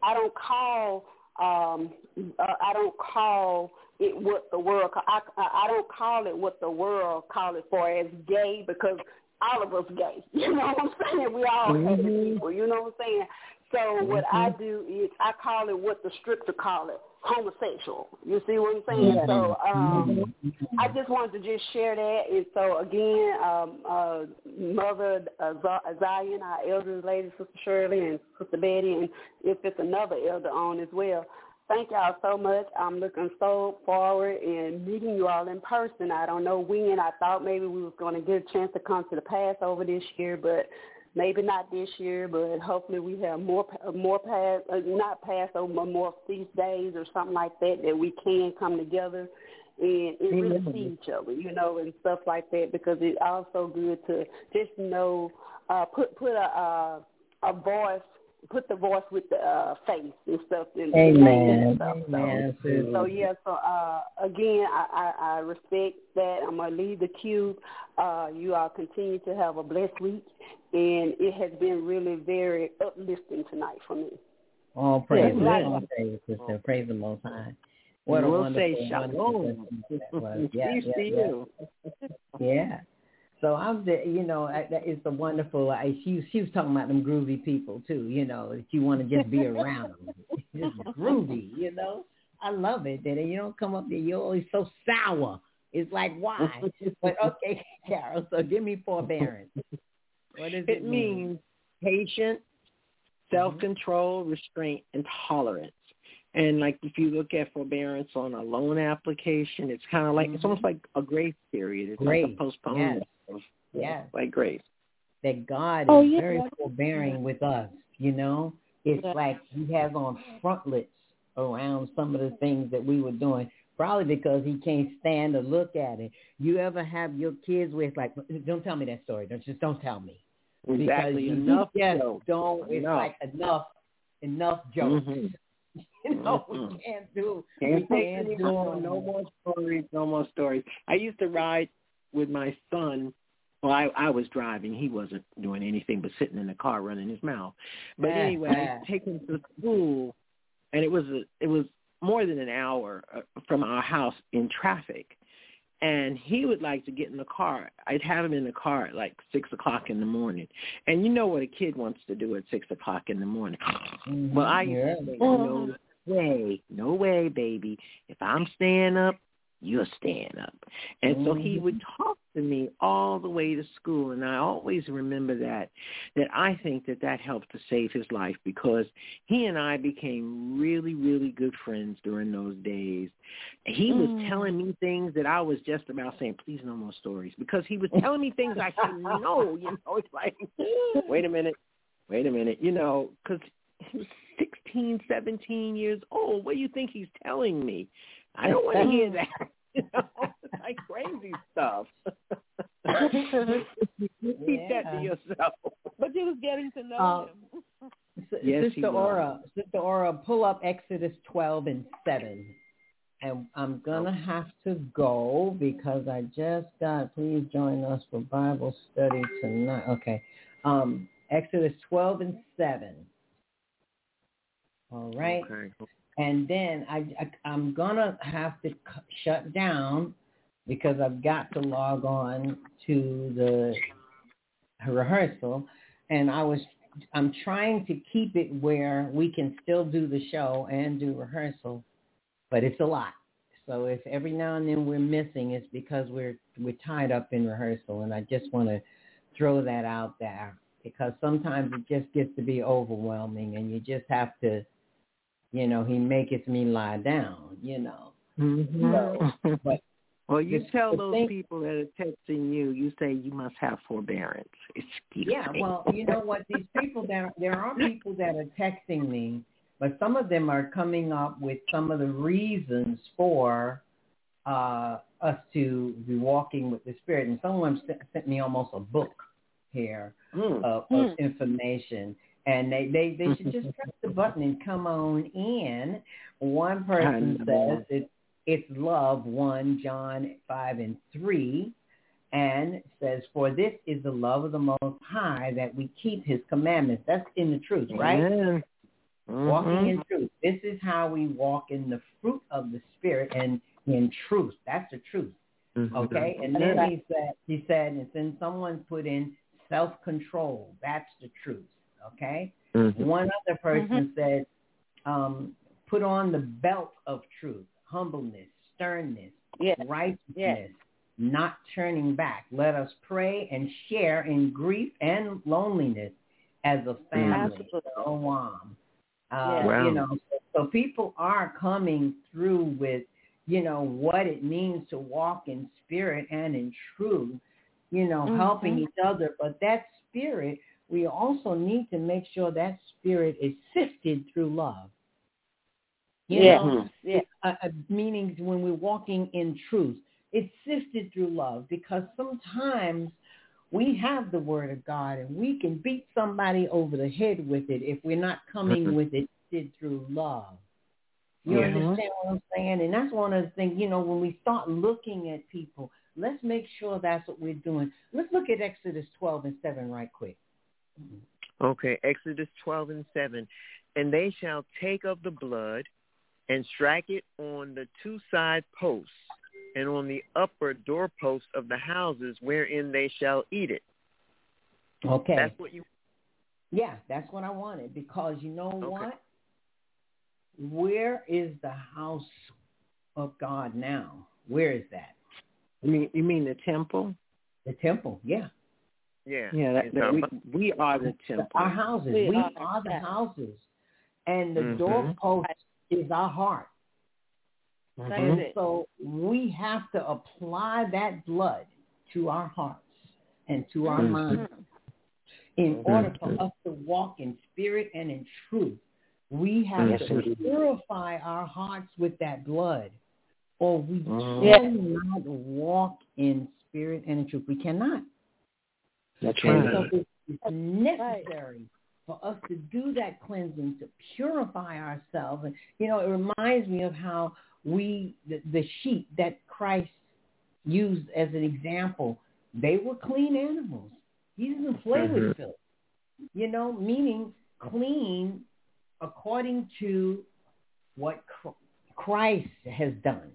what the world. I don't call it what the world call it for as gay, because all of us gay. You know what I'm saying? We all have people. You know what I'm saying? So what I do is I call it what the scripture call it, homosexual. You see what I'm saying? So I just wanted to just share that. And so again, Mother Zion, our elders, lady, Sister Shirley, and Sister Betty, and if it's another elder on as well, thank y'all so much. I'm looking so forward in meeting you all in person. I don't know when. I thought maybe we was going to get a chance to come to the Passover this year, but maybe not this year. But hopefully we have more not Passover, but more feast days or something like that we can come together and really see each other, you know, and stuff like that, because it's also good to just know, put a voice. Put the voice with the face and stuff. Amen. Amen. So again, I respect that. I'm going to leave the queue. You all continue to have a blessed week, and it has been really very uplifting tonight for me. Oh, praise God. Sister. Praise the Most High. What a wonderful, shalom. Peace to you. Yeah. So I'm, you know, that is the wonderful. She was talking about them groovy people too. You know, that you want to just be around them, just groovy. You know, I love it. That you don't come up there. You're always so sour. It's like, why? But okay, Carol. So give me forbearance. What does it mean? Means patience, self-control, restraint, and tolerance. And like if you look at forbearance on a loan application, it's kind of like it's almost like a grace period. It's like a postponement. Yes. Like grace. That God is very forbearing with us, you know. It's like he has on frontlets around some of the things that we were doing, probably because he can't stand to look at it. You ever have your kids where it's like, don't tell me that story. Don't tell me. Exactly. Because enough jokes. It's like enough jokes. You know, we can't do. No more stories. I used to ride with my son. Well, I was driving. He wasn't doing anything but sitting in the car running his mouth. But anyway, I take him to school, and it was more than an hour from our house in traffic. And he would like to get in the car. I'd have him in the car at like 6 o'clock in the morning. And you know what a kid wants to do at 6 o'clock in the morning. Well, I used to say, no way, baby. If I'm staying up, you're staying up. And so he would talk to me all the way to school. And I always remember that I think that helped to save his life, because he and I became really, really good friends during those days. He was telling me things that I was just about saying, please no more stories, because he was telling me things I should know. You know, it's like, wait a minute, you know, because he was 16, 17 years old. What do you think he's telling me? I don't want to hear that. You know, it's like crazy stuff. Keep that to yourself. But you was getting to know him. Yes, Sister Aura, pull up Exodus 12:7. And I'm going to have to go because I just got, please join us for Bible study tonight. Okay. Exodus 12:7. All right. Okay. And then I'm going to have to shut down because I've got to log on to the rehearsal. And I was I'm trying to keep it where we can still do the show and do rehearsal, but it's a lot. So if every now and then we're missing, it's because we're tied up in rehearsal, and I just want to throw that out there because sometimes it just gets to be overwhelming, and you just have to, he maketh me lie down, Mm-hmm. So, but well, you tell those people that are texting you, you say you must have forbearance. Excuse me. Yeah, well, you know what? These people there are people that are texting me, but some of them are coming up with some of the reasons for us to be walking with the Spirit. And someone sent me almost a book here of information. And they should just press the button and come on in. One person says it's love, 1 John 5:3, and says, for this is the love of the Most High, that we keep his commandments. That's in the truth, right? Mm-hmm. Walking in truth. This is how we walk in the fruit of the Spirit and in truth. That's the truth. Mm-hmm. Okay? And then he said, and then someone put in self-control. That's the truth. Okay? Mm-hmm. One other person said, put on the belt of truth, humbleness, sternness, righteousness, not turning back. Let us pray and share in grief and loneliness as a family. So people are coming through with, what it means to walk in spirit and in truth, helping each other. But that spirit, we also need to make sure that spirit is sifted through love. Meaning when we're walking in truth, it's sifted through love, because sometimes we have the word of God and we can beat somebody over the head with it if we're not coming with it through love. You understand what I'm saying? And that's one of the things, when we start looking at people, let's make sure that's what we're doing. Let's look at Exodus 12:7 right quick. Okay, Exodus 12:7. And they shall take of the blood and strike it on the 2 side posts and on the upper doorposts of the houses wherein they shall eat it. Okay. That's what you... Yeah, that's what I wanted, because what? Where is the house of God now? Where is that? You mean the temple? The temple, yeah. Yeah. We are the temple. Our houses. We are the houses. And the doorpost is our heart. And so we have to apply that blood to our hearts and to our minds. In order for us to walk in spirit and in truth, we have to purify our hearts with that blood, or we cannot walk in spirit and in truth. We cannot. That's right. And so it's necessary for us to do that cleansing, to purify ourselves. And, it reminds me of how the sheep that Christ used as an example, they were clean animals. He doesn't play with filth, meaning clean according to what Christ has done,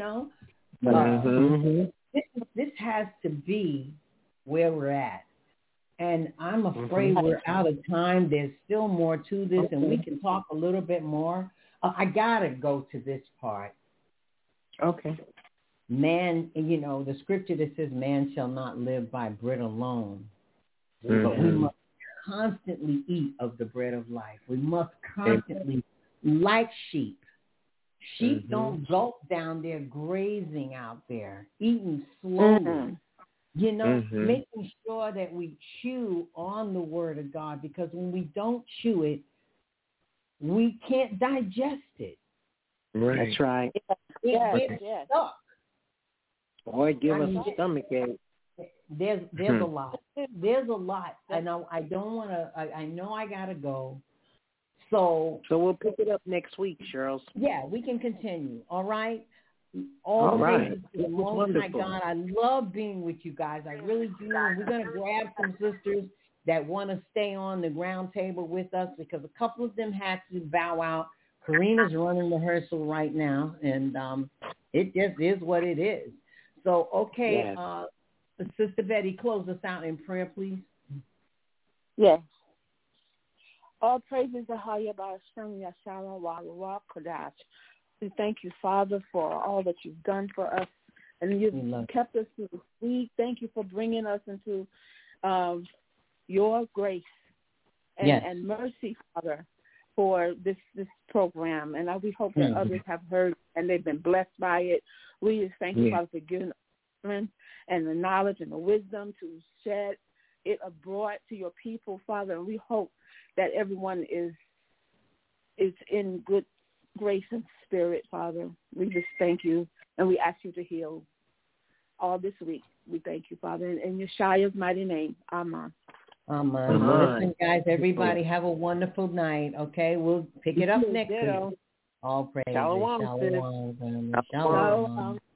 This has to be where we're at. And I'm afraid we're out of time. There's still more to this, and we can talk a little bit more. I got to go to this part. Okay. Man, the scripture that says man shall not live by bread alone, but we must constantly eat of the bread of life. We must constantly, like sheep. Sheep don't gulp down there grazing out there, eating slowly. Making sure that we chew on the word of God, because when we don't chew it, we can't digest it. Right. That's right. It gets stuck. Or give us a stomach ache. There's a lot. There's a lot. I know I don't want to. I know I gotta go. So we'll pick it up next week, Cheryl. Yeah, we can continue. All right. All right. To the Most High God. I love being with you guys. I really do. And we're going to grab some sisters that want to stay on the ground table with us, because a couple of them had to bow out. Karina's running rehearsal right now, and it just is what it is. So, okay, Sister Betty, close us out in prayer, please. Yes. All praises to Hayabah Shem Yashala Wala Kodash. We thank you, Father, for all that you've done for us. And you've kept us through this week. Thank you for bringing us into your grace and mercy, Father, for this program. And we hope that others have heard and they've been blessed by it. We just thank you, Father, for giving us strength and the knowledge and the wisdom to shed it abroad to your people, Father. And we hope that everyone is in good grace and spirit, Father. We just thank you, and we ask you to heal all this week. We thank you, Father, in Yeshua's mighty name. Amen. Amen. Well, listen, guys, everybody have a wonderful night, okay? We'll pick it up next week. All praise. Shalom. Shalom. Shalom.